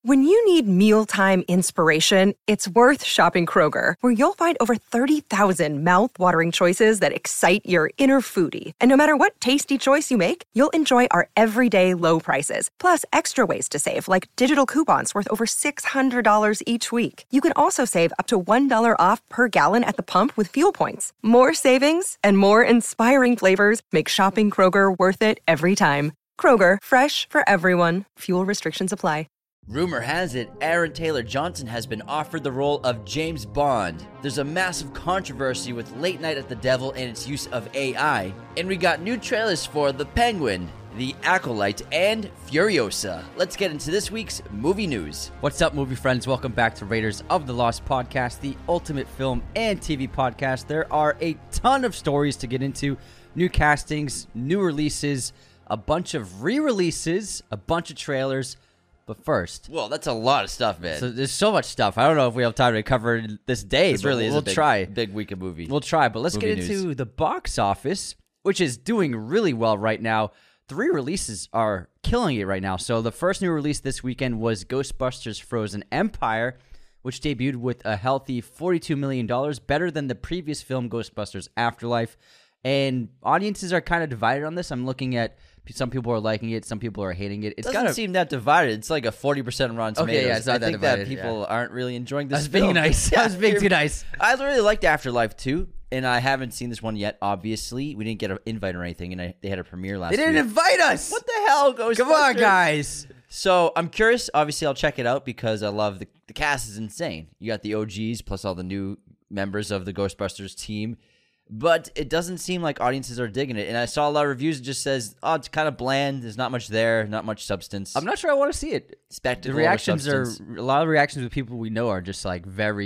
When you need mealtime inspiration, it's worth shopping Kroger, where you'll find over 30,000 mouth-watering choices that excite your inner foodie. And no matter what tasty choice you make, you'll enjoy our everyday low prices, plus extra ways to save, like digital coupons worth over $600 each week. You can also save up to $1 off per gallon at the pump with fuel points. More savings and more inspiring flavors make shopping Kroger worth it every time. Kroger, fresh for everyone. Fuel restrictions apply. Rumor has it, Aaron Taylor Johnson has been offered the role of James Bond. There's a massive controversy with Late Night at the Devil and its use of AI. And we got new trailers for The Penguin, The Acolyte, and Furiosa. Let's get into this week's movie news. What's up, movie friends? Welcome back to Raiders of the Lost podcast, the ultimate film and TV podcast. There are a ton of stories to get into. New castings, new releases, a bunch of re-releases, a bunch of trailers. But first, well, that's a lot of stuff, man. So there's so much stuff. I don't know if we have time to cover it this day. This really is a big week of movies. We'll try, but let's get into the box office, which is doing really well right now. 3 releases are killing it right now. So the first new release this weekend was Ghostbusters Frozen Empire, which debuted with a healthy $42 million, better than the previous film Ghostbusters Afterlife. And audiences are kind of divided on this. I'm looking at some people are liking it, some people are hating it. It doesn't seem that divided. It's like a 40% on Rotten Tomatoes. Okay, yeah, it's not I that think divided, that people aren't really enjoying this I was film. being nice. I was being too nice. I really liked Afterlife too, and I haven't seen this one yet, obviously. We didn't get an invite or anything, and they had a premiere last week. They didn't invite us! What the hell, Ghostbusters? Come on, guys! So I'm curious. Obviously, I'll check it out because I love the cast is insane. You got the OGs plus all the new members of the Ghostbusters team. But it doesn't seem like audiences are digging it. And I saw a lot of reviews that just says, oh, it's kind of bland. There's not much there, not much substance. I'm not sure I want to see it. Spectacle. The reactions are, a lot of reactions with people we know are just like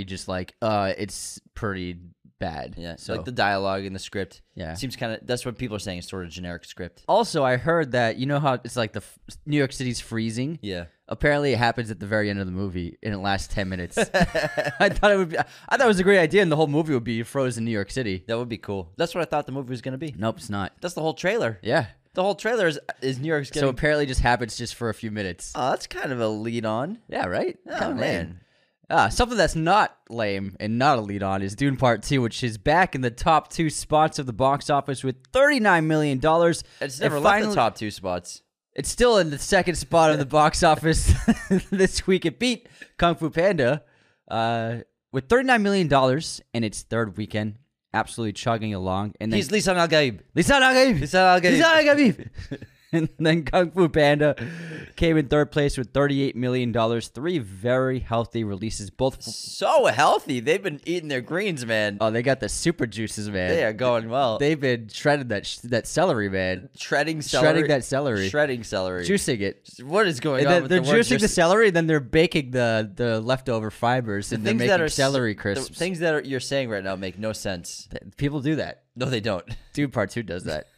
it's pretty bad. Yeah, so like the dialogue in the script. Yeah. Seems kind of, that's what people are saying, is sort of generic script. Also, I heard that, you know how it's like New York City's freezing? Yeah. Apparently, it happens at the very end of the movie, and it lasts 10 minutes. I thought it was a great idea, and the whole movie would be frozen New York City. That would be cool. That's what I thought the movie was going to be. Nope, it's not. That's the whole trailer. Yeah. The whole trailer is New York's getting... So apparently it just happens just for a few minutes. Oh, that's kind of a lead on. Yeah, right? Oh, Kinda man. lame. Something that's not lame and not a lead on is Dune Part 2, which is back in the top 2 spots of the box office with $39 million. It's never left the top 2 spots. It's still in the second spot of the box office this week. It beat Kung Fu Panda with $39 million in its third weekend. Absolutely chugging along. And then He's Lisan Al-Gaib. Lisan Al-Gaib. Lisan Al-Gaib. Lisan Al-Gaib. And then Kung Fu Panda came in third place with $38 million. 3 very healthy releases. Both so healthy. They've been eating their greens, man. Oh, they got the super juices, man. They are going well. They've been shredding that celery, man. Shredding celery. Shredding that celery. Shredding celery. Juicing it. What is going And on with they're the word juicing the celery, then they're baking the leftover fibers, and they're making celery crisps. The things that you're saying right now make no sense. People do that. No, they don't. Dune Part 2 does that.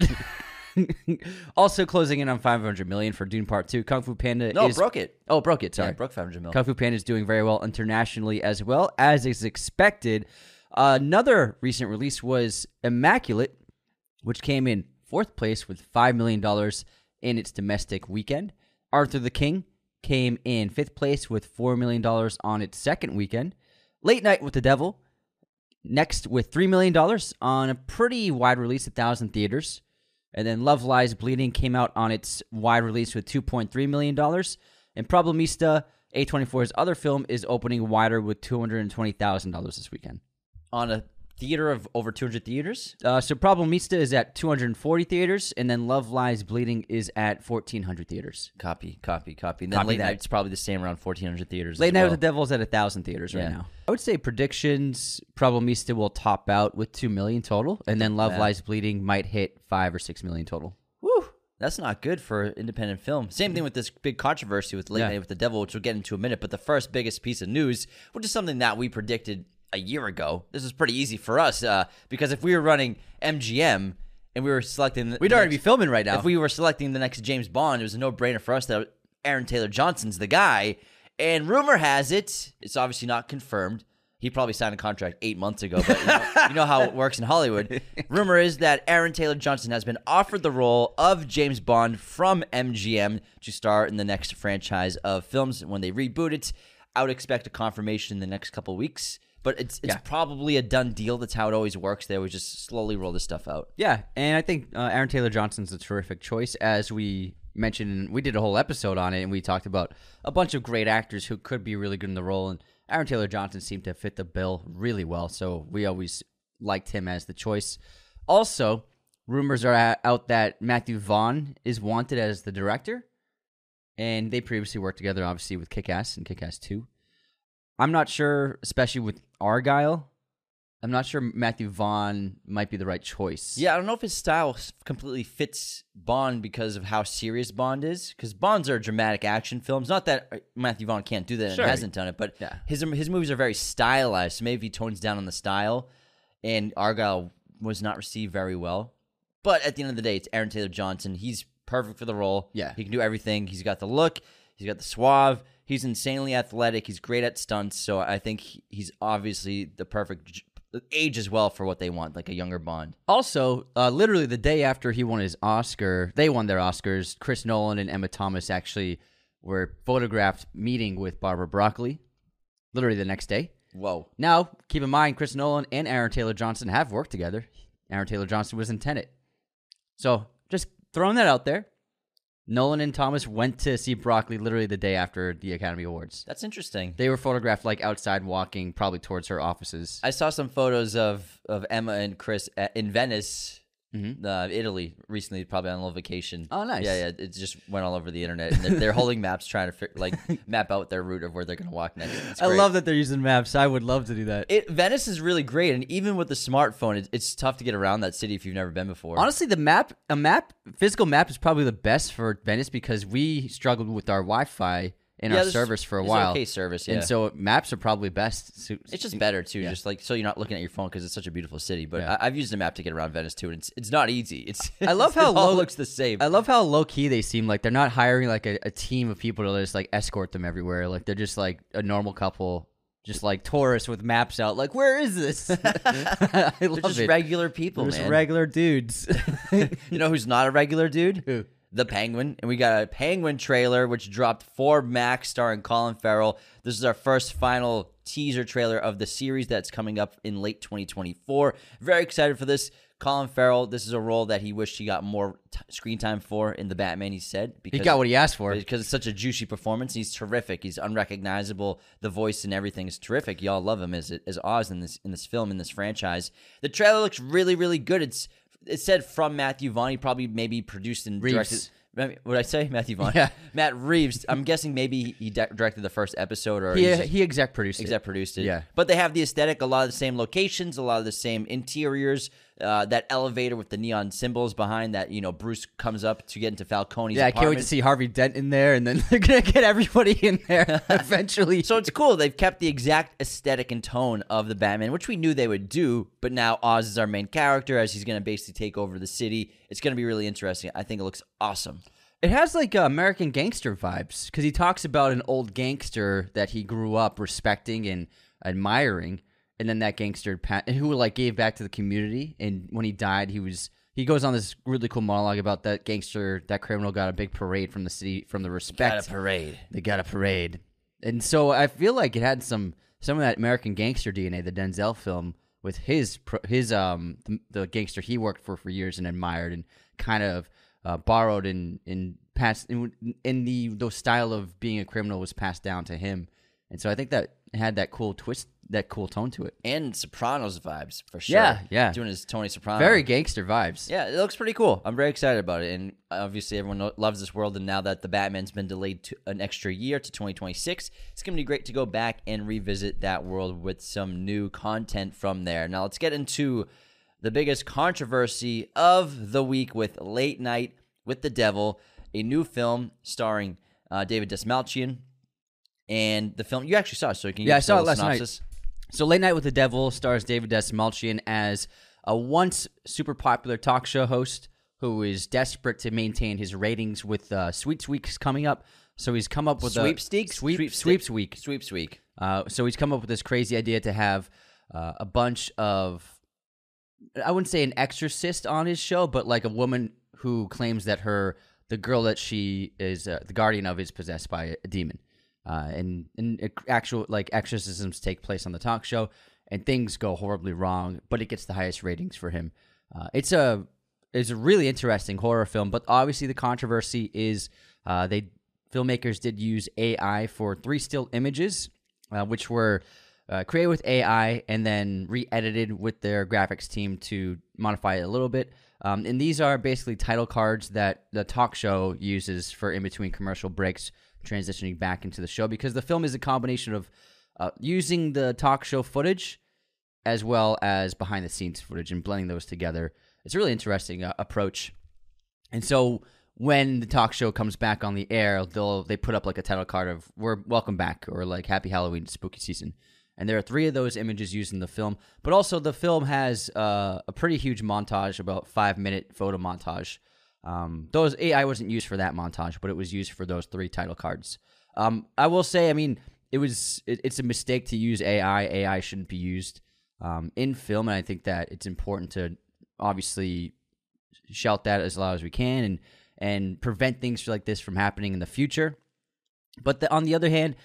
Also closing in on $500 million for Dune Part 2. Kung Fu Panda broke it. Oh, broke it, sorry. Yeah, broke $500 million. Kung Fu Panda is doing very well internationally as well, as is expected. Another recent release was Immaculate, which came in 4th place with $5 million in its domestic weekend. Arthur the King came in 5th place with $4 million on its second weekend. Late Night with the Devil, next with $3 million on a pretty wide release, 1,000 theaters. And then Love Lies Bleeding came out on its wide release with $2.3 million. And Problemista, A24's other film, is opening wider with $220,000 this weekend. On a theater of over 200 theaters? So Problemista is at 240 theaters, and then Love Lies Bleeding is at 1,400 theaters. Copy. And then Late Night's probably the same, around 1,400 theaters. Late Night with the Devil is at 1,000 theaters right now. I would say predictions, Problemista will top out with 2 million total, and then Love Lies Bleeding might hit 5 or 6 million total. Woo! That's not good for independent film. Same thing with this big controversy with Late Night with the Devil, which we'll get into in a minute. But the first biggest piece of news, which is something that we predicted a year ago. This was pretty easy for us because if we were running MGM and we were selecting... We'd already be filming right now. If we were selecting the next James Bond, it was a no-brainer for us that Aaron Taylor Johnson's the guy. And rumor has it, it's obviously not confirmed, He probably signed a contract 8 months ago, but you know how it works in Hollywood. Rumor is that Aaron Taylor Johnson has been offered the role of James Bond from MGM to star in the next franchise of films when they reboot it. I would expect a confirmation in the next couple of weeks, but it's probably a done deal. That's how it always works. They always just slowly roll this stuff out. Yeah, and I think Aaron Taylor Johnson's a terrific choice. As we mentioned, we did a whole episode on it, and we talked about a bunch of great actors who could be really good in the role, and Aaron Taylor Johnson seemed to fit the bill really well, so we always liked him as the choice. Also, rumors are out that Matthew Vaughn is wanted as the director, and they previously worked together, obviously, with Kick-Ass and Kick-Ass 2. I'm not sure, especially with Argyle, I'm not sure Matthew Vaughn might be the right choice. Yeah, I don't know if his style completely fits Bond because of how serious Bond is. Because Bonds are dramatic action films. Not that Matthew Vaughn can't do that and hasn't done it, but his movies are very stylized. So maybe he tones down on the style. And Argyle was not received very well. But at the end of the day, it's Aaron Taylor Johnson. He's perfect for the role. Yeah. He can do everything. He's got the look. He's got the suave. He's insanely athletic. He's great at stunts. So I think he's obviously the perfect age as well for what they want, like a younger Bond. Also, literally the day after he won his Oscar, they won their Oscars, Chris Nolan and Emma Thomas actually were photographed meeting with Barbara Broccoli, literally the next day. Whoa. Now, keep in mind, Chris Nolan and Aaron Taylor Johnson have worked together. Aaron Taylor Johnson was in Tenet. So, just throwing that out there. Nolan and Thomas went to see Broccoli literally the day after the Academy Awards. That's interesting. They were photographed like outside walking, probably towards her offices. I saw some photos of Emma and Chris in Venice, Italy, recently, probably on a little vacation. Oh, nice. Yeah, it just went all over the internet. And they're holding maps trying to map out their route of where they're going to walk next. I love that they're using maps. I would love to do that. Venice is really great, and even with the smartphone, it's tough to get around that city if you've never been before. Honestly, physical map is probably the best for Venice because we struggled with our Wi-Fi in our service for a while. Okay service, yeah. And so maps are probably best. It's just better too, just so you're not looking at your phone because it's such a beautiful city. But I've used a map to get around Venice too, and it's not easy. I love how it all looks the same. I love how low key they seem. Like they're not hiring like a team of people to just like escort them everywhere. Like they're just like a normal couple, just like tourists with maps out. Like, where is this? I love just it. regular people, They're just man. regular dudes. You know who's not a regular dude? Who? The Penguin. And we got a Penguin trailer, which dropped for Max, starring Colin Farrell. This is our first final teaser trailer of the series that's coming up in late 2024. Very excited for this. Colin Farrell, this is a role that he wished he got more screen time for in The Batman, he said. He got what he asked for. Because it's such a juicy performance. He's terrific. He's unrecognizable. The voice and everything is terrific. Y'all love him as Oz in this film, in this franchise. The trailer looks really, really good. It said from Matthew Vaughn. He probably maybe produced and directed. What did I say? Matthew Vaughn? Yeah. Matt Reeves. I'm guessing maybe he directed the first episode, or he exec produced it. Yeah. But they have the aesthetic, a lot of the same locations, a lot of the same interiors. That elevator with the neon symbols behind that, Bruce comes up to get into Falcone's apartment. I can't wait to see Harvey Dent in there, and then they're going to get everybody in there eventually. So it's cool. They've kept the exact aesthetic and tone of the Batman, which we knew they would do, but now Oz is our main character as he's going to basically take over the city. It's going to be really interesting. I think it looks awesome. It has like American Gangster vibes because he talks about an old gangster that he grew up respecting and admiring. And then that gangster who like gave back to the community, and when he died, he goes on this really cool monologue about that gangster, that criminal got a big parade from the city, from the respect. They got a parade, and so I feel like it had some of that American Gangster DNA, the Denzel film, with his the gangster he worked for years and admired, and kind of borrowed in the style of being a criminal was passed down to him, and so I think that had that cool twist, that cool tone to it. And Sopranos vibes, for sure. Yeah. Doing his Tony Soprano. Very gangster vibes. Yeah, it looks pretty cool. I'm very excited about it. And obviously everyone loves this world. And now that the Batman's been delayed to an extra year to 2026, it's going to be great to go back and revisit that world with some new content from there. Now let's get into the biggest controversy of the week with Late Night with the Devil, a new film starring David Dastmalchian. And the film, you actually saw it, so can you I saw it last synopsis? night. So Late Night with the Devil stars David Dastmalchian as a once super popular talk show host who is desperate to maintain his ratings with Sweet Weeks coming up So he's come up with Sweeps week. So he's come up with this crazy idea to have a bunch of, I wouldn't say an exorcist on his show, but like a woman who claims that the girl that she is the guardian of is possessed by a demon. And actual like exorcisms take place on the talk show, and things go horribly wrong, but it gets the highest ratings for him. It's a really interesting horror film, but obviously the controversy is filmmakers did use AI for 3 still images, which were created with AI and then re-edited with their graphics team to modify it a little bit. And these are basically title cards that the talk show uses for in-between commercial breaks, transitioning back into the show, because the film is a combination of using the talk show footage as well as behind-the-scenes footage and blending those together. It's a really interesting approach. And so when the talk show comes back on the air, they put up like a title card of welcome back, or like happy Halloween, spooky season. And there are 3 of those images used in the film. But also the film has a pretty huge montage, about 5-minute photo montage. Those AI wasn't used for that montage, but it was used for those 3 title cards. I will say, I mean, it's a mistake to use AI. AI shouldn't be used in film, and I think that it's important to obviously shout that as loud as we can and prevent things like this from happening in the future. But on the other hand,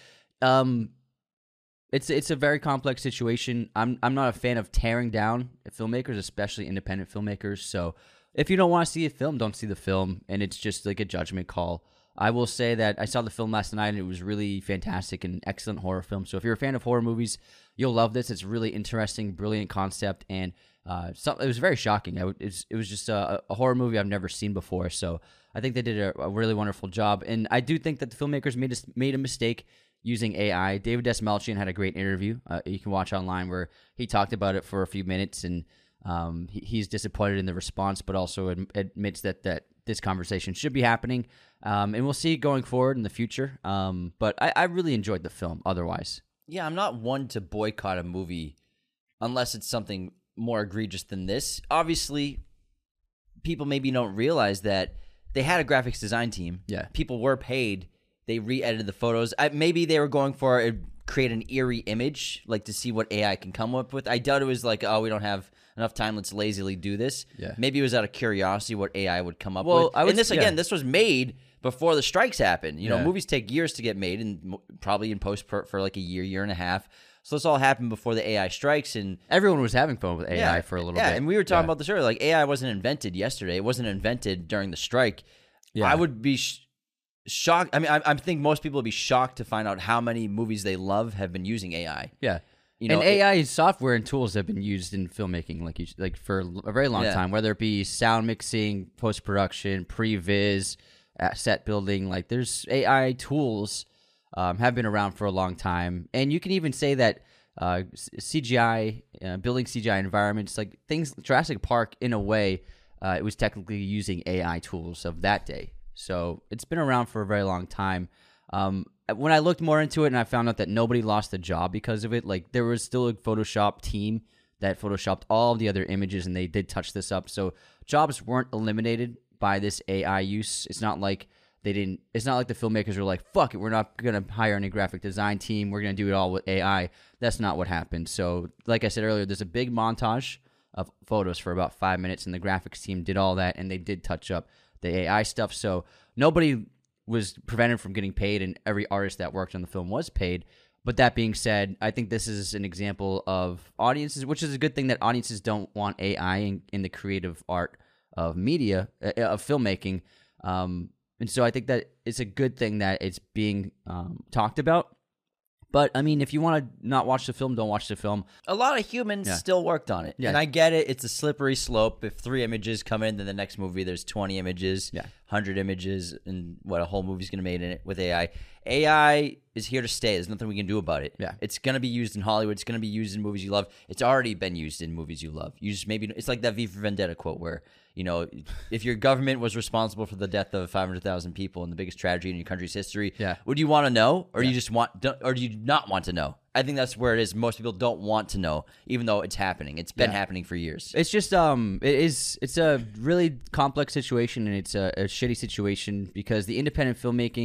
it's a very complex situation. I'm not a fan of tearing down filmmakers, especially independent filmmakers. So if you don't want to see a film, don't see the film, and it's just like a judgment call. I will say that I saw the film last night, and it was really fantastic and excellent horror film. So if you're a fan of horror movies, you'll love this. It's really interesting, brilliant concept, and it was very shocking. It was just a horror movie I've never seen before. So I think they did a really wonderful job, and I do think that the filmmakers made a mistake using AI. David Dastmalchian had a great interview you can watch online where he talked about it for a few minutes, and he's disappointed in the response, but also admits that this conversation should be happening, and we'll see going forward in the future. But I really enjoyed the film otherwise. Yeah, I'm not one to boycott a movie unless it's something more egregious than this. Obviously, people maybe don't realize that they had a graphics design team. Yeah. People were paid. They re-edited the photos. Maybe they were going for create an eerie image, like to see what AI can come up with. I doubt it was like, oh, we don't have enough time, let's lazily do this. Yeah. Maybe it was out of curiosity what AI would come up with. This was made before the strikes happened. Movies take years to get made, and probably in post for like a year and a half. So this all happened before the AI strikes, and everyone was having fun with AI for a little bit. Yeah, and we were talking about this earlier. Like, AI wasn't invented yesterday. It wasn't invented during the strike. Yeah. I would be shocked. I mean, I think most people would be shocked to find out how many movies they love have been using AI. Yeah. AI software and tools have been used in filmmaking like for a very long time, whether it be sound mixing, post-production, pre-viz, set building. Like, there's AI tools have been around for a long time. And you can even say that CGI, building CGI environments, like things, Jurassic Park, in a way, it was technically using AI tools of that day. So it's been around for a very long time. When I looked more into it and I found out that nobody lost a job because of it, like there was still a Photoshop team that Photoshopped all the other images, and they did touch this up. So jobs weren't eliminated by this AI use. It's not like it's not like the filmmakers were like, fuck it, we're not going to hire any graphic design team. We're going to do it all with AI. That's not what happened. So like I said earlier, there's a big montage of photos for about 5 minutes, and the graphics team did all that, and they did touch up the AI stuff. So nobody was prevented from getting paid, and every artist that worked on the film was paid. But that being said, I think this is an example of audiences, which is a good thing, that audiences don't want AI in the creative art of media, of filmmaking. And so I think that it's a good thing that it's being talked about. But, I mean, if you want to not watch the film, don't watch the film. A lot of humans still worked on it. Yeah. And I get it. It's a slippery slope. If 3 images come in, then the next movie there's 20 images, 100 images, and a whole movie's going to be made in it with AI. AI is here to stay. There's nothing we can do about it. Yeah. It's going to be used in Hollywood. It's going to be used in movies you love. It's already been used in movies you love. You just maybe it's like that V for Vendetta quote where, if your government was responsible for the death of 500,000 people and the biggest tragedy in your country's history, would you want to know, or do you not want to know? I think that's where it is. Most people don't want to know, even though it's happening. It's been happening for years. It's just it's a really complex situation, and it's a shitty situation because the independent filmmaking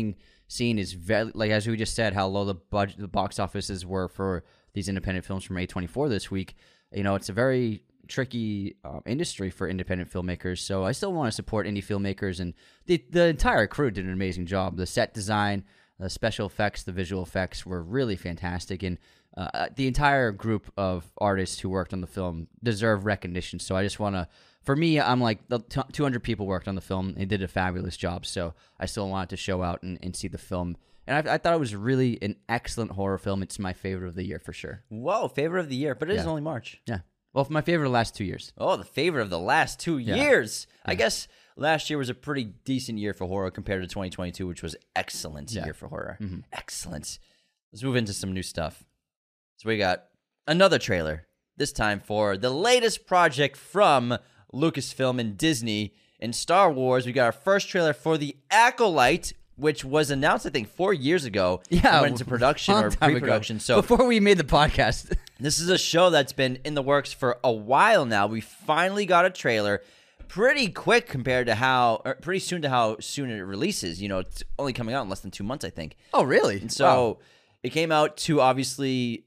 scene is very, like, as we just said, how low the box offices were for these independent films from A24 this week. You know, it's a very tricky industry for independent filmmakers. So I still want to support indie filmmakers, and the entire crew did an amazing job. The set design, the special effects, the visual effects were really fantastic, and the entire group of artists who worked on the film deserve recognition. So I just want to, for me, I'm like, the 200 people worked on the film. They did a fabulous job. So I still wanted to show out and see the film. And I thought it was really an excellent horror film. It's my favorite of the year for sure. Whoa, favorite of the year, but it is only March. Yeah. Well, my favorite of the last 2 years. Oh, the favorite of the last 2 years. I guess last year was a pretty decent year for horror compared to 2022, which was excellent year for horror. Mm-hmm. Excellent. Let's move into some new stuff. So we got another trailer, this time for the latest project from Lucasfilm and Disney. In Star Wars, we got our first trailer for The Acolyte, which was announced, I think, 4 years ago. Yeah, went into production or pre-production. So before we made the podcast. This is a show that's been in the works for a while now. We finally got a trailer pretty quick compared to pretty soon to how soon it releases. You know, it's only coming out in less than 2 months, I think. Oh, really? And so It came out to obviously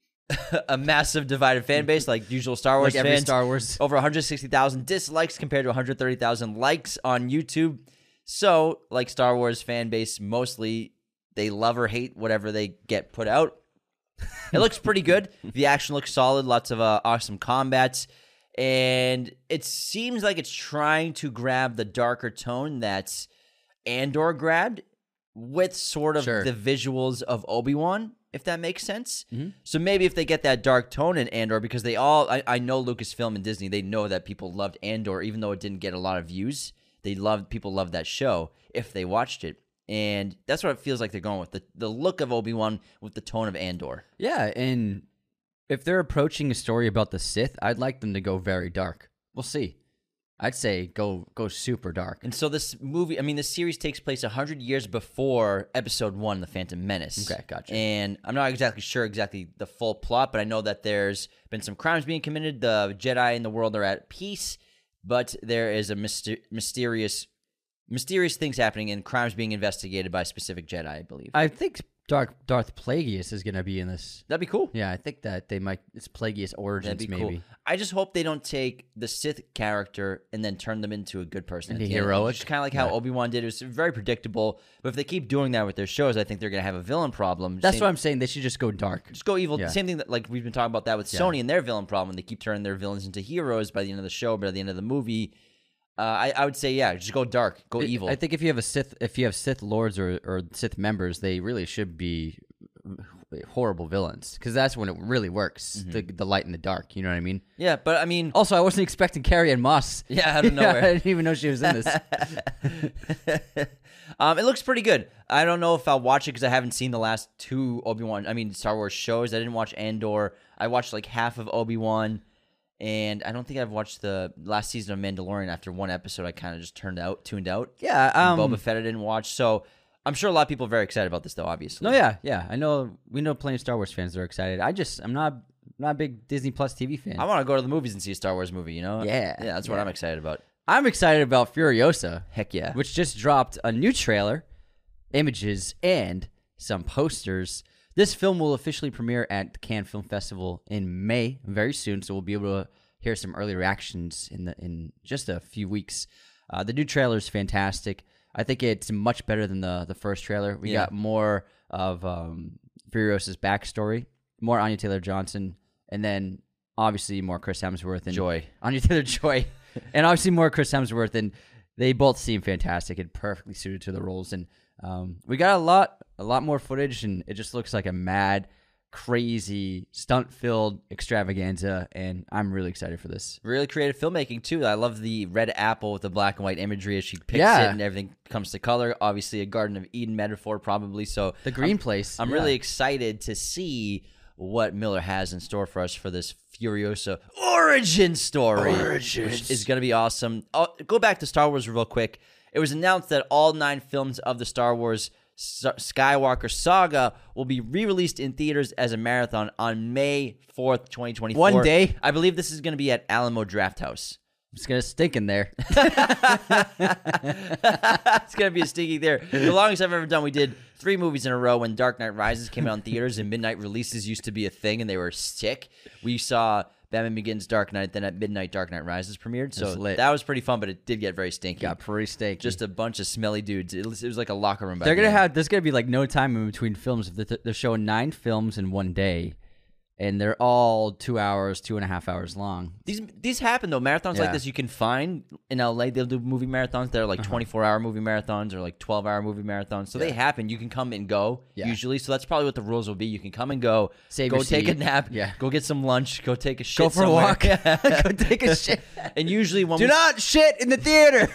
a massive divided fan base, like usual Star Wars like fans. every Star Wars. Over 160,000 dislikes compared to 130,000 likes on YouTube. So, like Star Wars fan base, mostly they love or hate whatever they get put out. It looks pretty good. The action looks solid. Lots of awesome combats. And it seems like it's trying to grab the darker tone that Andor grabbed with sort of the visuals of Obi-Wan, if that makes sense. Mm-hmm. So maybe if they get that dark tone in Andor, because they all, I know Lucasfilm and Disney, they know that people loved Andor, even though it didn't get a lot of views. People loved that show if they watched it. And that's what it feels like they're going with, the look of Obi-Wan with the tone of Andor. Yeah, and if they're approaching a story about the Sith, I'd like them to go very dark. We'll see. I'd say go super dark. And so this movie, this series takes place 100 years before Episode 1, The Phantom Menace. Okay, gotcha. And I'm not exactly sure the full plot, but I know that there's been some crimes being committed. The Jedi in the world are at peace, but there is a mysterious things happening and crimes being investigated by specific Jedi, I believe. I think Darth Plagueis is going to be in this. That'd be cool. Yeah, I think that it's Plagueis origins. That'd be maybe. Cool. I just hope they don't take the Sith character and then turn them into a good person. Into heroic. It's kind of like how Obi-Wan did. It was very predictable. But if they keep doing that with their shows, I think they're going to have a villain problem. That's what I'm saying. They should just go dark. Just go evil. Yeah. Same thing that like we've been talking about that with Sony and their villain problem. They keep turning their villains into heroes by the end of the show, but at the end of the movie, I would say, just go dark, go evil. I think if you have Sith lords or Sith members, they really should be horrible villains, because that's when it really works. Mm-hmm. The light and the dark. You know what I mean? Yeah, but also I wasn't expecting Carrie-Anne Moss. Yeah, out of nowhere. I didn't even know she was in this. It looks pretty good. I don't know if I'll watch it because I haven't seen the last two Star Wars shows. I didn't watch Andor. I watched like half of Obi-Wan. And I don't think I've watched the last season of Mandalorian. After one episode, I kind of just tuned out. Yeah, Boba Fett I didn't watch. So I'm sure a lot of people are very excited about this, though. Obviously. No, yeah. We know plenty of Star Wars fans that are excited. I'm not a big Disney Plus TV fan. I want to go to the movies and see a Star Wars movie. You know? Yeah, that's what I'm excited about. I'm excited about Furiosa. Heck yeah! Which just dropped a new trailer, images, and some posters. This film will officially premiere at the Cannes Film Festival in May, very soon, so we'll be able to hear some early reactions in just a few weeks. The new trailer is fantastic. I think it's much better than the first trailer. We got more of Furiosa's backstory, more Anya Taylor-Johnson, and then obviously more Chris Hemsworth and Anya Taylor-Joy, and obviously more Chris Hemsworth, and they both seem fantastic and perfectly suited to the roles. And we got a lot more footage, and it just looks like a mad, crazy, stunt-filled extravaganza, and I'm really excited for this. Really creative filmmaking, too. I love the red apple with the black and white imagery as she picks it and everything comes to color. Obviously, a Garden of Eden metaphor, probably. So the green place. I'm really excited to see what Miller has in store for us for this Furiosa origin story. Which is going to be awesome. I'll go back to Star Wars real quick. It was announced that all 9 films of the Star Wars Skywalker Saga will be re-released in theaters as a marathon on May 4th, 2024. One day? I believe this is going to be at Alamo Drafthouse. It's gonna stink in there. It's gonna be a stinky there. The longest I've ever done. We did 3 movies in a row when Dark Knight Rises came out in theaters and midnight releases used to be a thing, and they were sick. We saw Batman Begins, Dark Knight, then at midnight Dark Knight Rises premiered. So that was pretty fun, but it did get very stinky. Got pretty stinky. Just a bunch of smelly dudes. It was like a locker room. There's gonna be like no time in between films. They're showing 9 films in one day. And they're all 2 hours, 2.5 hours long. These happen though. Marathons like this you can find in LA. They'll do movie marathons that are like 24-hour movie marathons or like 12-hour movie marathons. So they happen. You can come and go usually. So that's probably what the rules will be. You can come and go. Go take a nap. Yeah. Go get some lunch. Go take a shit. Go for a walk. Go take a shit. And usually when do not shit in the theater.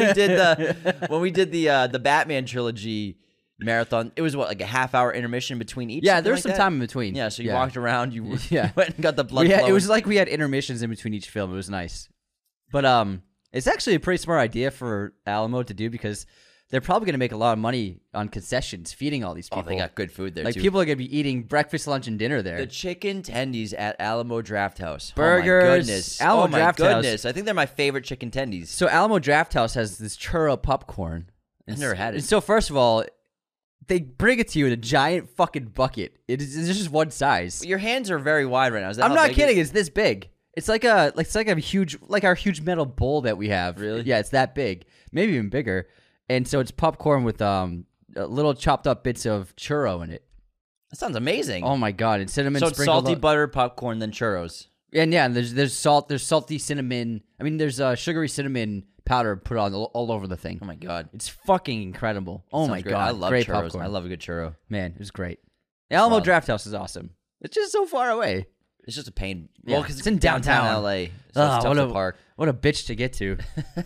when we did the Batman trilogy marathon, it was like a half-hour intermission between each. Yeah, there was some time in between. Yeah, so you walked around, you went and got the blood flowing. It was like we had intermissions in between each film. It was nice. But it's actually a pretty smart idea for Alamo to do because they're probably going to make a lot of money on concessions feeding all these people. Oh, they got good food there, like, too. People are going to be eating breakfast, lunch, and dinner there. The chicken tendies at Alamo Drafthouse. Burgers. Oh, my goodness. Alamo Drafthouse. I think they're my favorite chicken tendies. So Alamo Drafthouse has this churro popcorn. I've never had it. And so first of all, they bring it to you in a giant fucking bucket. It's just one size. Your hands are very wide right now. Is that I'm not kidding. It's this big. It's like a huge, like our huge metal bowl that we have. Really? Yeah, it's that big. Maybe even bigger. And so it's popcorn with little chopped up bits of churro in it. That sounds amazing. Oh my god! And cinnamon. So it's salty butter popcorn, then churros. And there's salt. There's salty cinnamon. I mean, there's sugary cinnamon powder put on all over the thing. Oh my god, it's fucking incredible. Oh my god, I love great churros. popcorn. I love a good churro. Man, it was great. Alamo Drafthouse is awesome. It's just so far away. It's just a pain. Yeah, well, because it's in downtown LA. So it's tough to park. What a bitch to get to.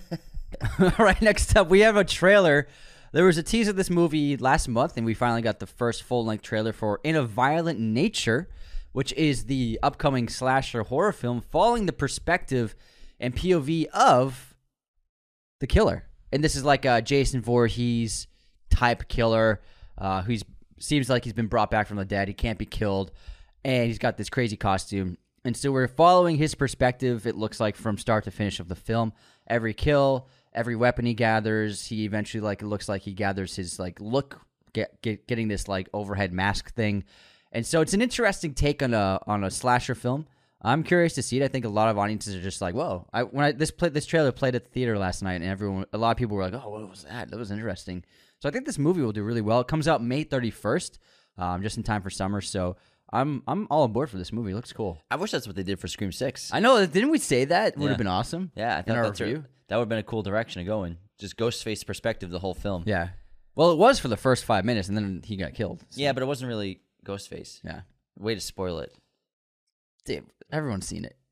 All right, next up, we have a trailer. There was a tease of this movie last month, and we finally got the first full-length trailer for In a Violent Nature, which is the upcoming slasher horror film following the perspective and POV of the killer. And this is like a Jason Voorhees type killer who seems like he's been brought back from the dead. He can't be killed, and he's got this crazy costume. And so we're following his perspective, it looks like, from start to finish of the film. Every kill, every weapon he gathers, he eventually, like, it looks like he gathers his, like, look, getting this, like, overhead mask thing. And so it's an interesting take on a slasher film. I'm curious to see it. I think a lot of audiences are just like, "Whoa!" This trailer played at the theater last night, and a lot of people were like, "Oh, what was that? That was interesting." So I think this movie will do really well. It comes out May 31st, just in time for summer. So I'm all aboard for this movie. It looks cool. I wish that's what they did for Scream 6. I know. Didn't we say that? It would have been awesome. Yeah, I thought that would have been a cool direction to go in. Just Ghostface perspective the whole film. Yeah. Well, it was for the first 5 minutes, and then he got killed. So. Yeah, but it wasn't really Ghostface. Yeah. Way to spoil it. Damn, everyone's seen it.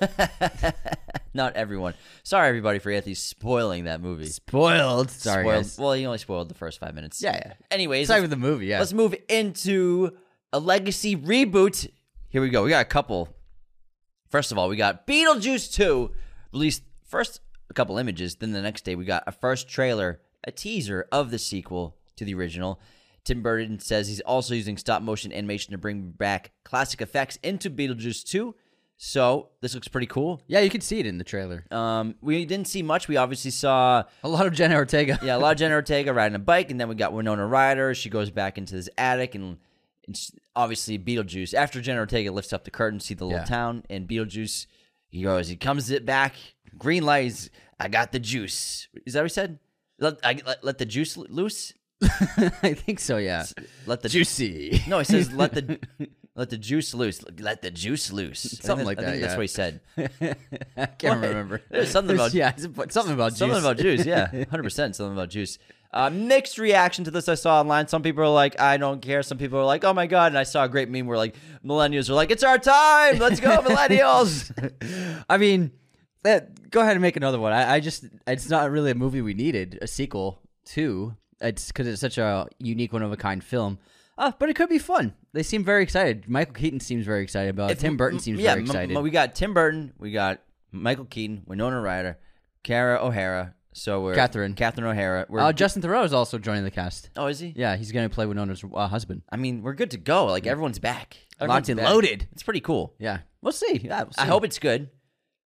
Not everyone. Sorry, everybody, for Anthony spoiling that movie. Spoiled. Sorry, guys. Well, he only spoiled the first 5 minutes. Yeah. Anyways, sorry with the movie. Yeah. Let's move into a legacy reboot. Here we go. We got a couple. First of all, we got Beetlejuice 2 released first a couple images. Then the next day, we got a first trailer, a teaser of the sequel to the original. Tim Burton says he's also using stop-motion animation to bring back classic effects into Beetlejuice 2. So this looks pretty cool. Yeah, you can see it in the trailer. We didn't see much. We obviously saw a lot of Jenna Ortega. Yeah, a lot of Jenna Ortega riding a bike, and then we got Winona Ryder. She goes back into this attic, and obviously Beetlejuice. After Jenna Ortega lifts up the curtain, see the little town, and Beetlejuice, he comes it back. Green lights. I got the juice. Is that what he said? Let the juice loose. I think so. Yeah. Let the juicy. No, he says let the juice loose. Let the juice loose. Something like that. I think that's what he said. I can't remember. There's something about something about juice. Something about juice. Yeah, 100%. Something about juice. Mixed reaction to this I saw online. Some people are like, I don't care. Some people are like, oh my god. And I saw a great meme where like millennials are like, it's our time. Let's go, millennials. I mean, go ahead and make another one. It's not really a movie we needed a sequel to. It's because it's such a unique, one-of-a-kind film. But it could be fun. They seem very excited. Michael Keaton seems very excited about it. Tim Burton seems very excited. We got Tim Burton. We got Michael Keaton, Winona Ryder, Cara O'Hara. So we're Catherine O'Hara. Justin Theroux is also joining the cast. Oh, is he? Yeah, he's going to play Winona's husband. I mean, we're good to go. Like, everyone's back. Locked and loaded. It's pretty cool. Yeah. We'll see. Yeah, I hope it's good.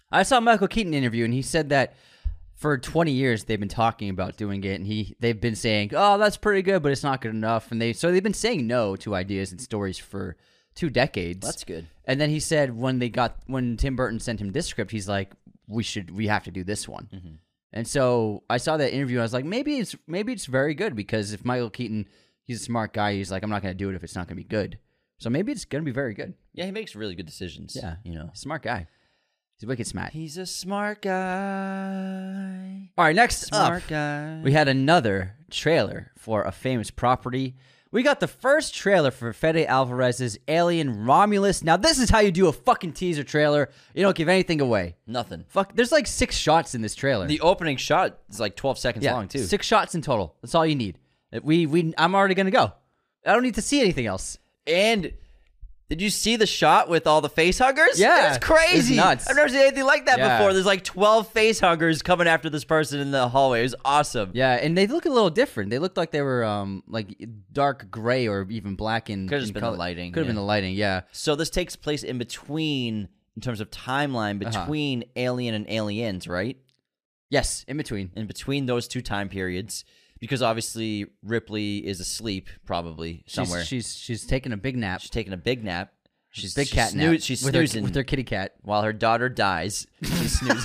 I saw a Michael Keaton interview, and he said that for 20 years they've been talking about doing it, and they've been saying, "Oh, that's pretty good, but it's not good enough." And they've been saying no to ideas and stories for 2 decades. That's good. And then he said when Tim Burton sent him this script, he's like, "We have to do this one." Mm-hmm. And so I saw that interview, and I was like, maybe it's very good, because if Michael Keaton, he's a smart guy, he's like, I'm not going to do it if it's not going to be good. So maybe it's going to be very good. Yeah, he makes really good decisions. Yeah, you know, smart guy. He's wicked smart. he's a smart guy. All right, next Smart up, guy. we had another trailer for a famous property. We got the first trailer for Fede Alvarez's Alien Romulus. Now, this is how you do a fucking teaser trailer. You don't give anything away. Nothing. Fuck, there's like 6 shots in this trailer. The opening shot is like 12 seconds long too. 6 shots in total. That's all you need. I'm already gonna go. I don't need to see anything else. And did you see the shot with all the face huggers? Yeah. It's crazy. It's nuts. I've never seen anything like that Yeah. before. There's like 12 face huggers coming after this person in the hallway. It was awesome. Yeah, and they look a little different. They looked like they were like dark gray or even black in. Could have just in been color. the lighting. Could have been the lighting. Yeah. So this takes place in between, in terms of timeline, between Alien and Aliens, right? Yes, in between. In between those 2 time periods. Because obviously Ripley is asleep probably somewhere. She's taking a big nap. She's taking a big nap. She's Big cat nap. She's with snoozing with her kitty cat. while her daughter dies. She's snoozing.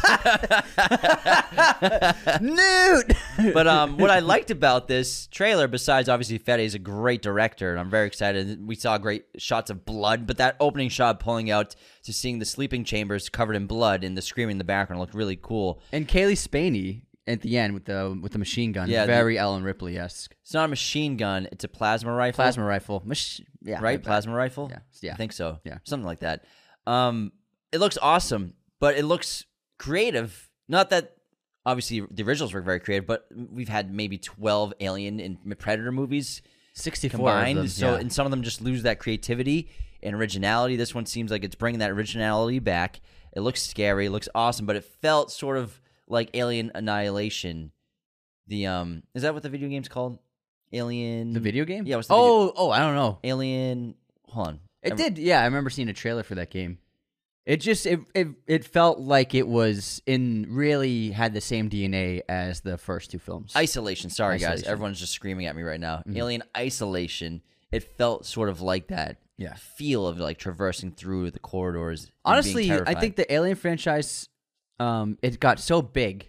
Newt. But what I liked about this trailer, besides obviously Fede is a great director, and I'm very excited. We saw great shots of blood, but that opening shot pulling out to seeing the sleeping chambers covered in blood and the screaming in the background looked really cool. And Kaylee Spaney at the end with the machine gun. Yeah, very Ellen Ripley-esque. It's not a machine gun; it's a plasma rifle. Plasma rifle. Yeah, Right? Plasma rifle? Yeah. I think so. Yeah. Something like that. It looks awesome, but it looks creative. Not that, obviously, the originals were very creative, but we've had maybe 12 Alien and Predator movies 64 combined. of them. So, yeah. and some of them just lose that creativity and originality. This one seems like it's bringing that originality back. It looks scary. It looks awesome, but it felt sort of like Alien Annihilation. The is that what the video game's called? Alien. The video game? Yeah. What's the video? I don't know. Alien. Hold on. It did. Yeah, I remember seeing a trailer for that game. It just it felt like it was really had the same DNA as the first 2 films. Isolation. Sorry, guys. Isolation. Everyone's just screaming at me right now. Alien Isolation. It felt sort of like that. Yeah. Feel of like traversing through the corridors. and being Honestly, I terrified. think the Alien franchise, it got so big.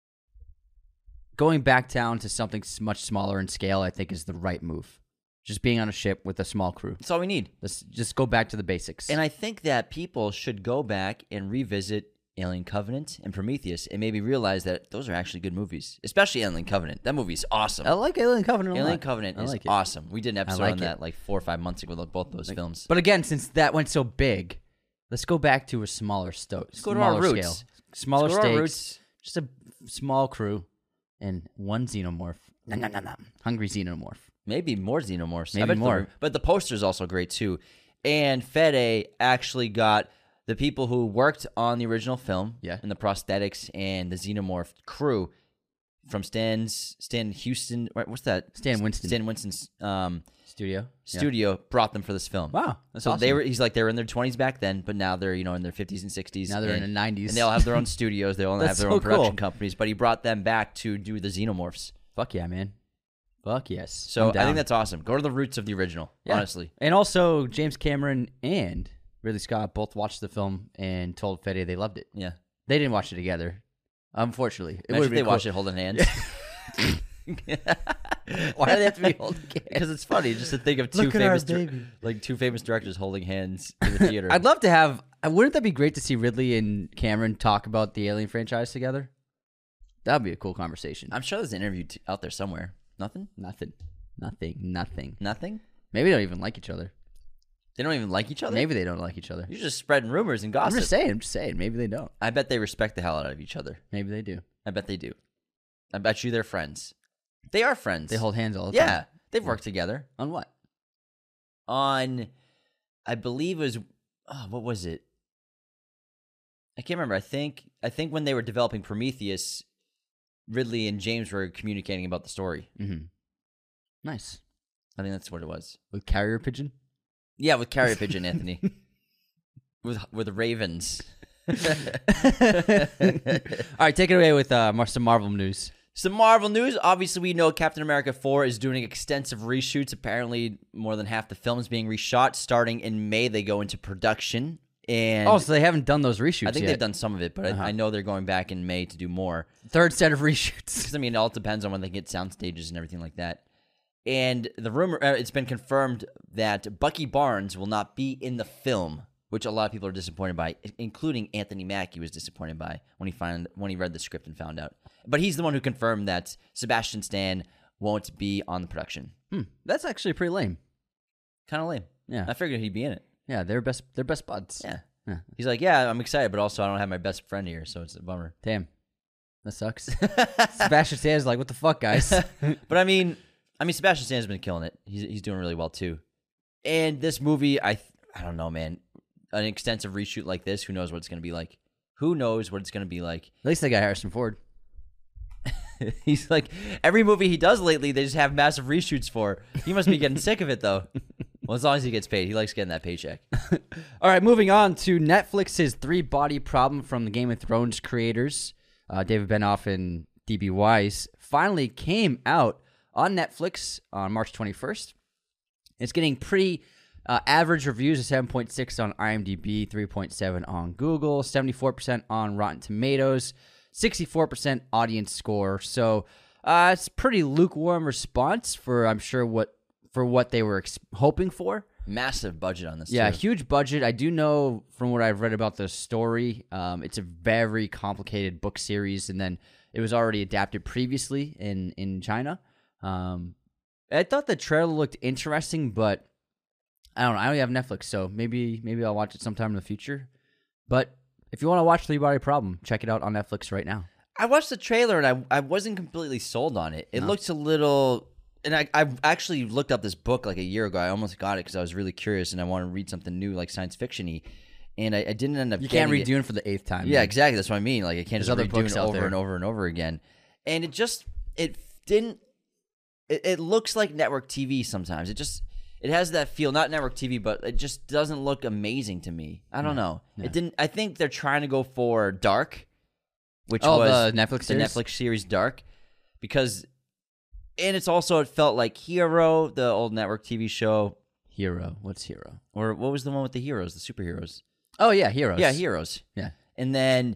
Going back down to something much smaller in scale, I think, is the right move. Just being on a ship with a small crew. that's all we need. Let's just go back to the basics. And I think that people should go back and revisit Alien Covenant and Prometheus and maybe realize that those are actually good movies, especially Alien Covenant. That movie is awesome. I like Alien Covenant a lot. Alien Covenant I is like it. awesome. We did an episode like on it. that like 4 or 5 months ago with both those films. But again, since that went so big, let's go back to a smaller go to our roots. scale. Smaller Let's go to our stakes. roots. Just a small crew and one xenomorph. Nom, nom, nom, nom. Hungry xenomorph. Maybe more xenomorphs. I Maybe bet more. But the poster's also great too. And Fede actually got the people who worked on the original film, Yeah. and the prosthetics and the xenomorph crew from Stan Houston. What's that? Stan Winston. Stan Winston's Studio. studio brought them for this film. Wow. That's So awesome. they were. He's like they were in their 20s back then, but now they're in their 50s and 60s. Now they're in and, the 90s. and they all have their own studios. They all have That's their so own production cool. companies. But he brought them back to do the xenomorphs. Fuck yeah, man. Fuck yes. So I'm I down. think that's awesome. Go to the roots of the original. Yeah. Honestly. And also, James Cameron and Ridley Scott both watched the film and told Fede they loved it. Yeah. They didn't watch it together, unfortunately. It Imagine would if be they cool. watch it holding hands. Why do they have to be holding hands? Because it's funny just to think of Look at our baby. two famous directors holding hands in the theater. I'd love to have. Wouldn't that be great to see Ridley and Cameron talk about the Alien franchise together? That'd be a cool conversation. I'm sure there's an interview out there somewhere. Nothing? Nothing. Nothing? Maybe they don't even like each other. They don't even like each other? Maybe they don't like each other. You're just spreading rumors and I'm gossip. just saying. Maybe they don't. I bet they respect the hell out of each other. Maybe they do. I bet they do. I bet you they're friends. They are friends. They hold hands all the time. Yeah. They've worked together On what? on, I believe it was, what was it? I can't remember. I think when they were developing Prometheus, Ridley and James were communicating about the story. Mm-hmm. Nice. I think that's what it was. With carrier pigeon? Yeah, with Carrier Pigeon, Anthony. With Ravens. right, take it away with some Marvel news. Some Marvel news. Obviously, we know Captain America 4 is doing extensive reshoots. Apparently, more than half the film is being reshot. Starting in May, they go into production. And so they haven't done those reshoots I think yet. they've done some of it, but I know they're going back in May to do more. Third set of reshoots. Because, I mean, it all depends on when they get sound stages and everything like that. And the rumor, it's been confirmed that Bucky Barnes will not be in the film, which a lot of people are disappointed by, including Anthony Mackie was disappointed by when he read the script and found out. But he's the one who confirmed that Sebastian Stan won't be on the production. That's actually pretty lame. Kind of lame. Yeah. I figured he'd be in it. Yeah, they're best buds. Yeah. He's like, yeah, I'm excited, but also I don't have my best friend here, so it's a bummer. Damn. That sucks. Sebastian Stan's like, what the fuck, guys? But I mean, Sebastian Stan's been killing it. He's doing really well too. And this movie, I don't know, man. An extensive reshoot like this, who knows what it's going to be like? Who knows what it's going to be like? At least they got Harrison Ford. He's like, every movie he does lately, they just have massive reshoots for. He must be getting sick of it, though. Well, as long as he gets paid. He likes getting that paycheck. All right, moving on to Netflix's Three-Body Problem from the Game of Thrones creators. David Benioff and D.B. Weiss finally came out on Netflix on March 21st. It's getting pretty average reviews, a 7.6 on IMDb, 3.7 on Google, 74% on Rotten Tomatoes, 64% audience score. So it's a pretty lukewarm response for, I'm sure, what they were hoping for. Massive budget on this, Yeah, too. huge budget. I do know from what I've read about the story, it's a very complicated book series, and then it was already adapted previously in China. I thought the trailer looked interesting, but I don't know. I only have Netflix, so maybe I'll watch it sometime in the future. But if you want to watch Three-Body Problem, check it out on Netflix right now. I watched the trailer, and I wasn't completely sold on it. It looked a little... And I actually looked up this book like a year ago. I almost got it because I was really curious, and I wanted to read something new, like science fiction-y. And I didn't end up You can't getting read Dune for the 8th time. Yeah, man. exactly. That's what I mean. Like, I can't There's just other read Dune books out over there. and over and over again. And it looks like network TV sometimes. It has that feel, not network TV, but it just doesn't look amazing to me. I don't know. Yeah. It didn't. I think they're trying to go for Dark, which the was Netflix series? The Netflix series Dark, because, and it's also, it felt like Hero, the old network TV show. Hero. What's Hero? Or what was the one with the heroes, the superheroes? Oh, yeah, Heroes. Yeah, Heroes. Yeah. And then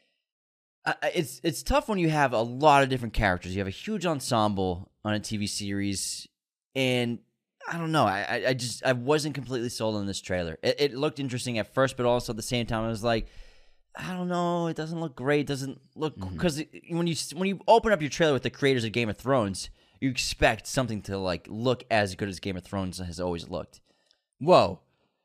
it's tough when you have a lot of different characters. You have a huge ensemble on a TV series, and I don't know. I wasn't completely sold on this trailer. It looked interesting at first, but also at the same time, I was like, I don't know. It doesn't look great. It doesn't look, because when you open up your trailer with the creators of Game of Thrones, you expect something to like look as good as Game of Thrones has always looked. Whoa.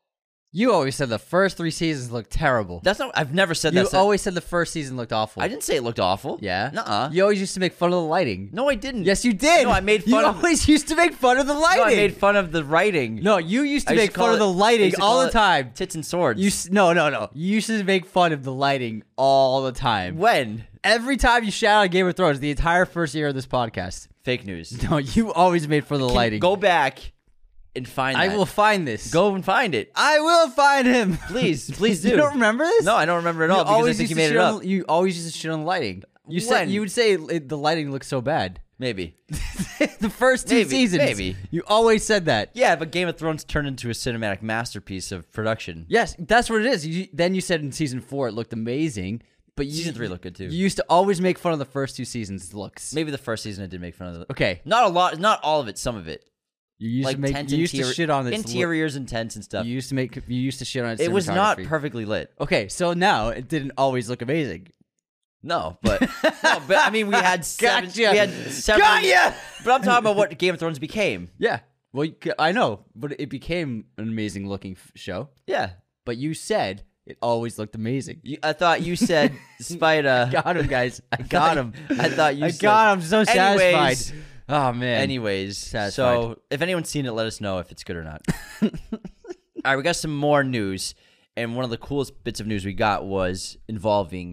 You always said the first 3 seasons looked terrible. That's not. I've never said You that. always said the first season looked awful. I didn't say it looked awful. Yeah? Nuh-uh. You always used to make fun of the lighting. No, I didn't. Yes, you did. No, I made fun You of. always used to make fun of the lighting. No, I made fun of the writing. No, you used to I make call fun of it- the I lighting used to all call the it time. Tits and swords. No. You used to make fun of the lighting all the time. When? Every time you shout out Game of Thrones, the entire first year of this podcast. Fake news. No, you always made fun of the lighting. Go back and find that. I will find this. Go and find it. I will find him. Please do. You don't remember this? No, I don't remember at all because I think you made it up. You always used to shit on the lighting. You would say the lighting looks so bad. Maybe. The first 2 seasons. maybe. You always said that. Yeah, but Game of Thrones turned into a cinematic masterpiece of production. Yes, that's what it is. Then you said in season 4 it looked amazing, but Season 3 looked good too. You used to always make fun of the first 2 seasons' looks. Maybe the first season I did make fun of it. Okay. Not a lot, not all of it, some of it. You used Like to make. tent You used to shit on its interiors and tents and stuff. You used to shit on its. It was not cinematography. perfectly lit. Okay, so now it didn't always look amazing. No, but I mean, we had seven. Gotcha. We had seven. Got ya! But I'm talking about what Game of Thrones became. Yeah. Well, I know, but it became an amazing looking show. Yeah. But you said it always looked amazing. I thought you said Spider. Got him, guys. I got him. I thought you I said. got him. So satisfied. Anyways, Oh man. Anyways, Satisfied. so if anyone's seen it, let us know if it's good or not. All right, we got some more news, and one of the coolest bits of news we got was involving